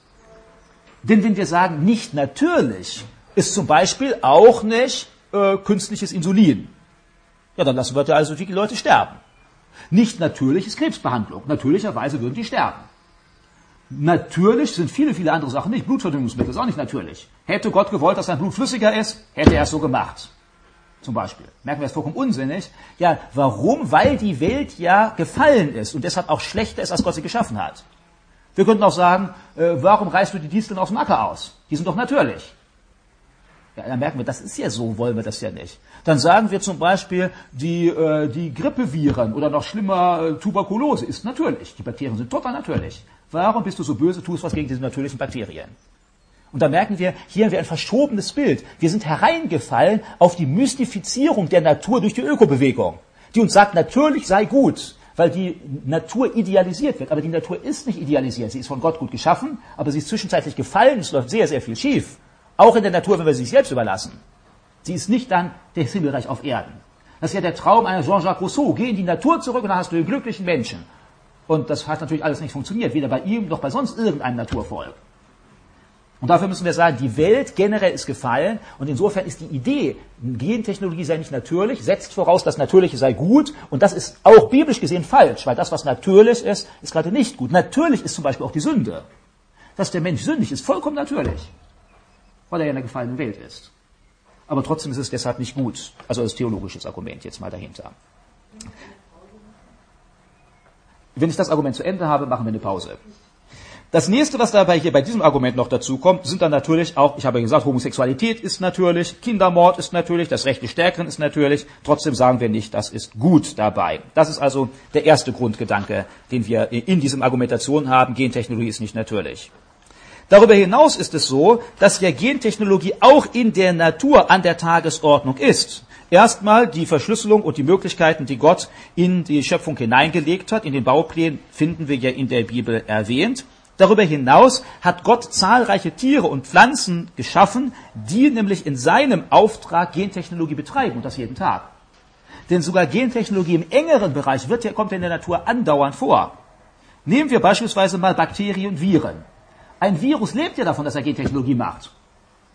Denn wenn wir sagen, nicht natürlich, ist zum Beispiel auch nicht äh, künstliches Insulin. Ja, dann lassen wir da also viele Leute sterben. Nicht natürlich ist Krebsbehandlung. Natürlicherweise würden die sterben. Natürlich sind viele, viele andere Sachen nicht. Blutverdünnungsmittel ist auch nicht natürlich. Hätte Gott gewollt, dass sein Blut flüssiger ist, hätte er es so gemacht. Zum Beispiel. Merken wir es vollkommen unsinnig. Ja, warum? Weil die Welt ja gefallen ist und deshalb auch schlechter ist, als Gott sie geschaffen hat. Wir könnten auch sagen, äh, warum reißt du die Disteln aus dem Acker aus? Die sind doch natürlich. Ja, dann merken wir, das ist ja so, wollen wir das ja nicht. Dann sagen wir zum Beispiel, die, äh, die Grippeviren oder noch schlimmer äh, Tuberkulose ist natürlich. Die Bakterien sind total natürlich. Warum bist du so böse, tust was gegen diese natürlichen Bakterien? Und da merken wir, hier haben wir ein verschobenes Bild. Wir sind hereingefallen auf die Mystifizierung der Natur durch die Ökobewegung, die uns sagt, natürlich sei gut, weil die Natur idealisiert wird. Aber die Natur ist nicht idealisiert. Sie ist von Gott gut geschaffen, aber sie ist zwischenzeitlich gefallen. Es läuft sehr, sehr viel schief. Auch in der Natur, wenn wir sie sich selbst überlassen. Sie ist nicht dann das Himmelreich auf Erden. Das ist ja der Traum einer Jean-Jacques Rousseau. Geh in die Natur zurück und dann hast du den glücklichen Menschen. Und das hat natürlich alles nicht funktioniert, weder bei ihm noch bei sonst irgendeinem Naturvolk. Und dafür müssen wir sagen, die Welt generell ist gefallen und insofern ist die Idee, Gentechnologie sei nicht natürlich, setzt voraus, das Natürliche sei gut und das ist auch biblisch gesehen falsch, weil das, was natürlich ist, ist gerade nicht gut. Natürlich ist zum Beispiel auch die Sünde. Dass der Mensch sündig ist, vollkommen natürlich, weil er ja in der gefallenen Welt ist. Aber trotzdem ist es deshalb nicht gut. Also das theologische Argument jetzt mal dahinter. Wenn ich das Argument zu Ende habe, machen wir eine Pause. Das nächste, was dabei hier bei diesem Argument noch dazu kommt, sind dann natürlich auch, ich habe ja gesagt, Homosexualität ist natürlich, Kindermord ist natürlich, das Recht des Stärkeren ist natürlich, trotzdem sagen wir nicht, das ist gut dabei. Das ist also der erste Grundgedanke, den wir in diesem Argumentation haben, Gentechnologie ist nicht natürlich. Darüber hinaus ist es so, dass ja Gentechnologie auch in der Natur an der Tagesordnung ist. Erstmal die Verschlüsselung und die Möglichkeiten, die Gott in die Schöpfung hineingelegt hat, in den Bauplänen finden wir ja in der Bibel erwähnt. Darüber hinaus hat Gott zahlreiche Tiere und Pflanzen geschaffen, die nämlich in seinem Auftrag Gentechnologie betreiben und das jeden Tag. Denn sogar Gentechnologie im engeren Bereich wird ja, kommt ja in der Natur andauernd vor. Nehmen wir beispielsweise mal Bakterien und Viren. Ein Virus lebt ja davon, dass er Gentechnologie macht.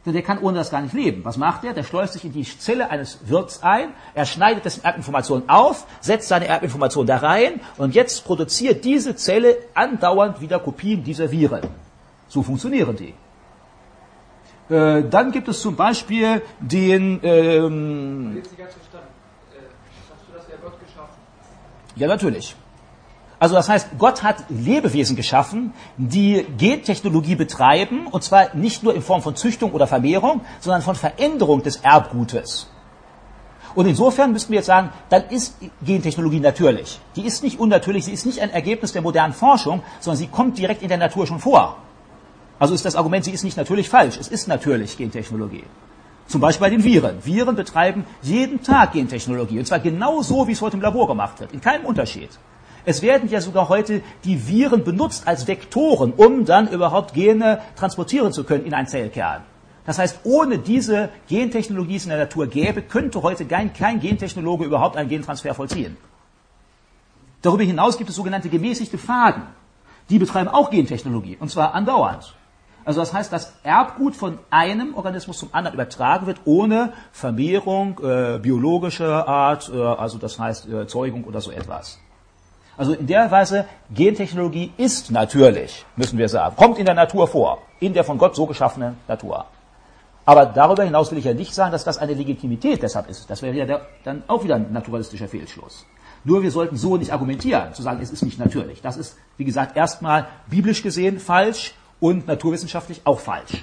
Denn der kann ohne das gar nicht leben. Was macht er? Der schleust sich in die Zelle eines Wirts ein, er schneidet dessen Erbinformationen auf, setzt seine Erbinformationen da rein und jetzt produziert diese Zelle andauernd wieder Kopien dieser Viren. So funktionieren die. Äh, dann gibt es zum Beispiel den... Ähm, jetzt nicht ganz verstanden. Äh, hast du das ja Gott geschaffen? Ja, natürlich. Also das heißt, Gott hat Lebewesen geschaffen, die Gentechnologie betreiben, und zwar nicht nur in Form von Züchtung oder Vermehrung, sondern von Veränderung des Erbgutes. Und insofern müssten wir jetzt sagen, dann ist Gentechnologie natürlich. Die ist nicht unnatürlich, sie ist nicht ein Ergebnis der modernen Forschung, sondern sie kommt direkt in der Natur schon vor. Also ist das Argument, sie ist nicht natürlich, falsch. Es ist natürlich Gentechnologie. Zum Beispiel bei den Viren. Viren betreiben jeden Tag Gentechnologie, und zwar genau so, wie es heute im Labor gemacht wird, in keinem Unterschied. Es werden ja sogar heute die Viren benutzt als Vektoren, um dann überhaupt Gene transportieren zu können in einen Zellkern. Das heißt, ohne diese Gentechnologie, die es in der Natur gäbe, könnte heute kein, kein Gentechnologe überhaupt einen Gentransfer vollziehen. Darüber hinaus gibt es sogenannte gemäßigte Phagen. Die betreiben auch Gentechnologie, und zwar andauernd. Also das heißt, das Erbgut von einem Organismus zum anderen übertragen wird, ohne Vermehrung, äh, biologischer Art, äh, also das heißt äh, Zeugung oder so etwas. Also in der Weise, Gentechnologie ist natürlich, müssen wir sagen, kommt in der Natur vor, in der von Gott so geschaffenen Natur. Aber darüber hinaus will ich ja nicht sagen, dass das eine Legitimität deshalb ist. Das wäre ja der, dann auch wieder ein naturalistischer Fehlschluss. Nur wir sollten so nicht argumentieren, zu sagen, es ist nicht natürlich. Das ist, wie gesagt, erstmal biblisch gesehen falsch und naturwissenschaftlich auch falsch.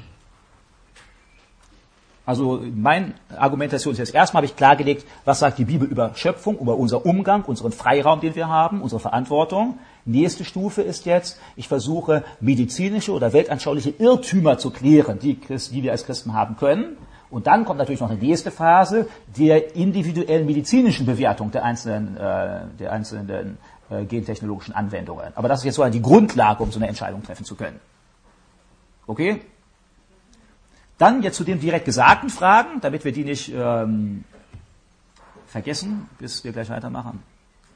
Also meine Argumentation ist jetzt erstmal, habe ich klargelegt, was sagt die Bibel über Schöpfung, über unser Umgang, unseren Freiraum, den wir haben, unsere Verantwortung. Nächste Stufe ist jetzt, ich versuche medizinische oder weltanschauliche Irrtümer zu klären, die, die wir als Christen haben können. Und dann kommt natürlich noch eine nächste Phase der individuellen medizinischen Bewertung der einzelnen, äh, der einzelnen äh, gentechnologischen Anwendungen. Aber das ist jetzt so die Grundlage, um so eine Entscheidung treffen zu können. Okay? Dann jetzt zu den direkt gesagten Fragen, damit wir die nicht ähm, vergessen, bis wir gleich weitermachen.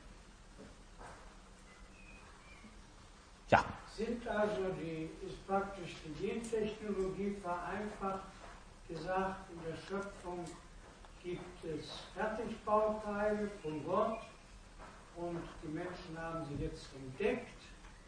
Ja. Sind also die, ist praktisch die Gentechnologie vereinfacht gesagt, in der Schöpfung gibt es Fertigbauteile von Gott und die Menschen haben sie jetzt entdeckt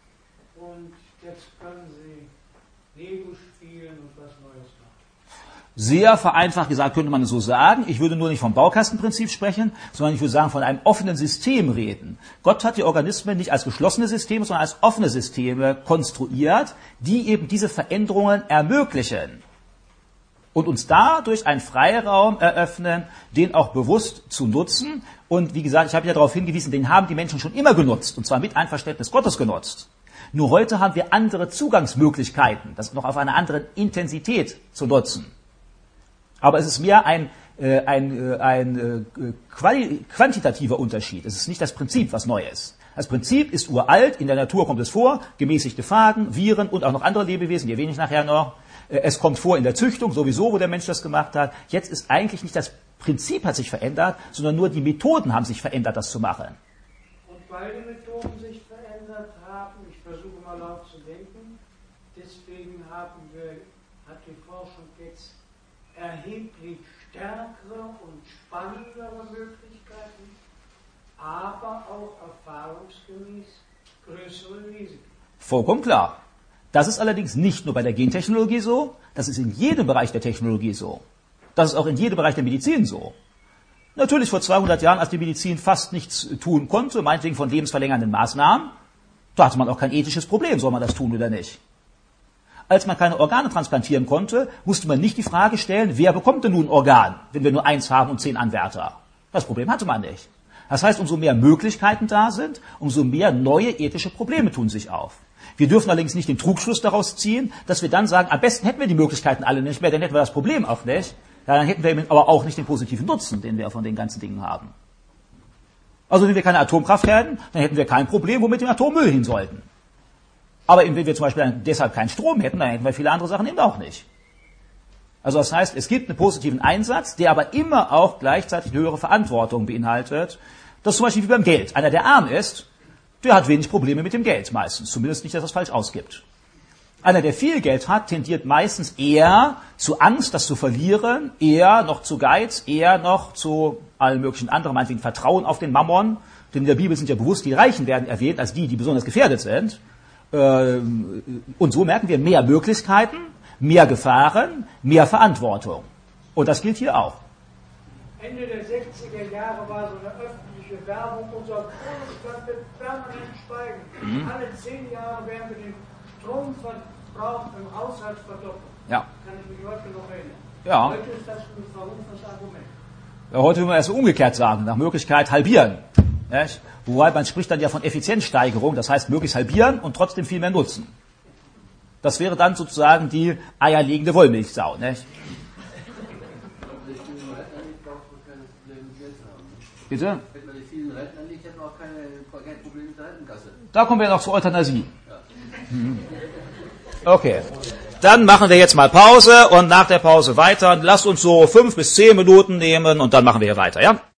und jetzt können sie Lego spielen und was Neues machen. Sehr vereinfacht gesagt könnte man es so sagen. Ich würde nur nicht vom Baukastenprinzip sprechen, sondern ich würde sagen, von einem offenen System reden. Gott hat die Organismen nicht als geschlossene Systeme, sondern als offene Systeme konstruiert, die eben diese Veränderungen ermöglichen und uns dadurch einen Freiraum eröffnen, den auch bewusst zu nutzen. Und wie gesagt, ich habe ja darauf hingewiesen, den haben die Menschen schon immer genutzt, und zwar mit Einverständnis Gottes genutzt. Nur heute haben wir andere Zugangsmöglichkeiten, das noch auf einer anderen Intensität zu nutzen. Aber es ist mehr ein, äh, ein, äh, ein äh, quali- quantitativer Unterschied. Es ist nicht das Prinzip, was neu ist. Das Prinzip ist uralt, in der Natur kommt es vor, gemäßigte Phagen, Viren und auch noch andere Lebewesen, die erwähne ich nachher noch. Äh, es kommt vor in der Züchtung, sowieso, wo der Mensch das gemacht hat. Jetzt ist eigentlich nicht das Prinzip hat sich verändert, sondern nur die Methoden haben sich verändert, das zu machen. Und weil die Methoden sich verändert haben, ich versuche mal laut zu denken, deswegen haben wir, hat die Forschung jetzt erheblich stärkere und spannendere Möglichkeiten, aber auch erfahrungsgemäß größere Risiken. Vollkommen klar. Das ist allerdings nicht nur bei der Gentechnologie so, das ist in jedem Bereich der Technologie so. Das ist auch in jedem Bereich der Medizin so. Natürlich vor zweihundert Jahren, als die Medizin fast nichts tun konnte, meinetwegen von lebensverlängernden Maßnahmen, da hatte man auch kein ethisches Problem, soll man das tun oder nicht. Als man keine Organe transplantieren konnte, musste man nicht die Frage stellen, wer bekommt denn nun ein Organ, wenn wir nur eins haben und zehn Anwärter. Das Problem hatte man nicht. Das heißt, umso mehr Möglichkeiten da sind, umso mehr neue ethische Probleme tun sich auf. Wir dürfen allerdings nicht den Trugschluss daraus ziehen, dass wir dann sagen, am besten hätten wir die Möglichkeiten alle nicht mehr, dann hätten wir das Problem auch nicht. Ja, dann hätten wir aber auch nicht den positiven Nutzen, den wir von den ganzen Dingen haben. Also wenn wir keine Atomkraft hätten, dann hätten wir kein Problem, wo wir mit dem Atommüll hin sollten. Aber wenn wir zum Beispiel deshalb keinen Strom hätten, dann hätten wir viele andere Sachen eben auch nicht. Also das heißt, es gibt einen positiven Einsatz, der aber immer auch gleichzeitig höhere Verantwortung beinhaltet. Das ist zum Beispiel wie beim Geld. Einer, der arm ist, der hat wenig Probleme mit dem Geld meistens. Zumindest nicht, dass er es falsch ausgibt. Einer, der viel Geld hat, tendiert meistens eher zu Angst, das zu verlieren, eher noch zu Geiz, eher noch zu allen möglichen anderen, meinetwegen Vertrauen auf den Mammon. Denn in der Bibel sind ja bewusst die Reichen werden erwähnt als die, die besonders gefährdet sind. Und so merken wir mehr Möglichkeiten, mehr Gefahren, mehr Verantwortung. Und das gilt hier auch. Ende der sechziger Jahre war so eine öffentliche Werbung, unser Kohlenstoff wird permanent steigen. Mhm. Alle zehn Jahre werden wir den Stromverbrauch im Haushalt verdoppeln. Ja. Kann ich mich heute noch erinnern. Ja. Heute ist das ein verrufenes Argument. Ja, heute würden wir erst umgekehrt sagen, nach Möglichkeit halbieren. Nicht? Wobei man spricht dann ja von Effizienzsteigerung, das heißt möglichst halbieren und trotzdem viel mehr nutzen. Das wäre dann sozusagen die eierlegende Wollmilchsau. Nicht? Bitte? Hätte man die vielen Rentner nicht, hätte man auch keine, kein Problem mit der Rentenkasse. Da kommen wir noch zur Euthanasie. Okay. Dann machen wir jetzt mal Pause und nach der Pause weiter. Lasst uns so fünf bis zehn Minuten nehmen und dann machen wir hier weiter, ja?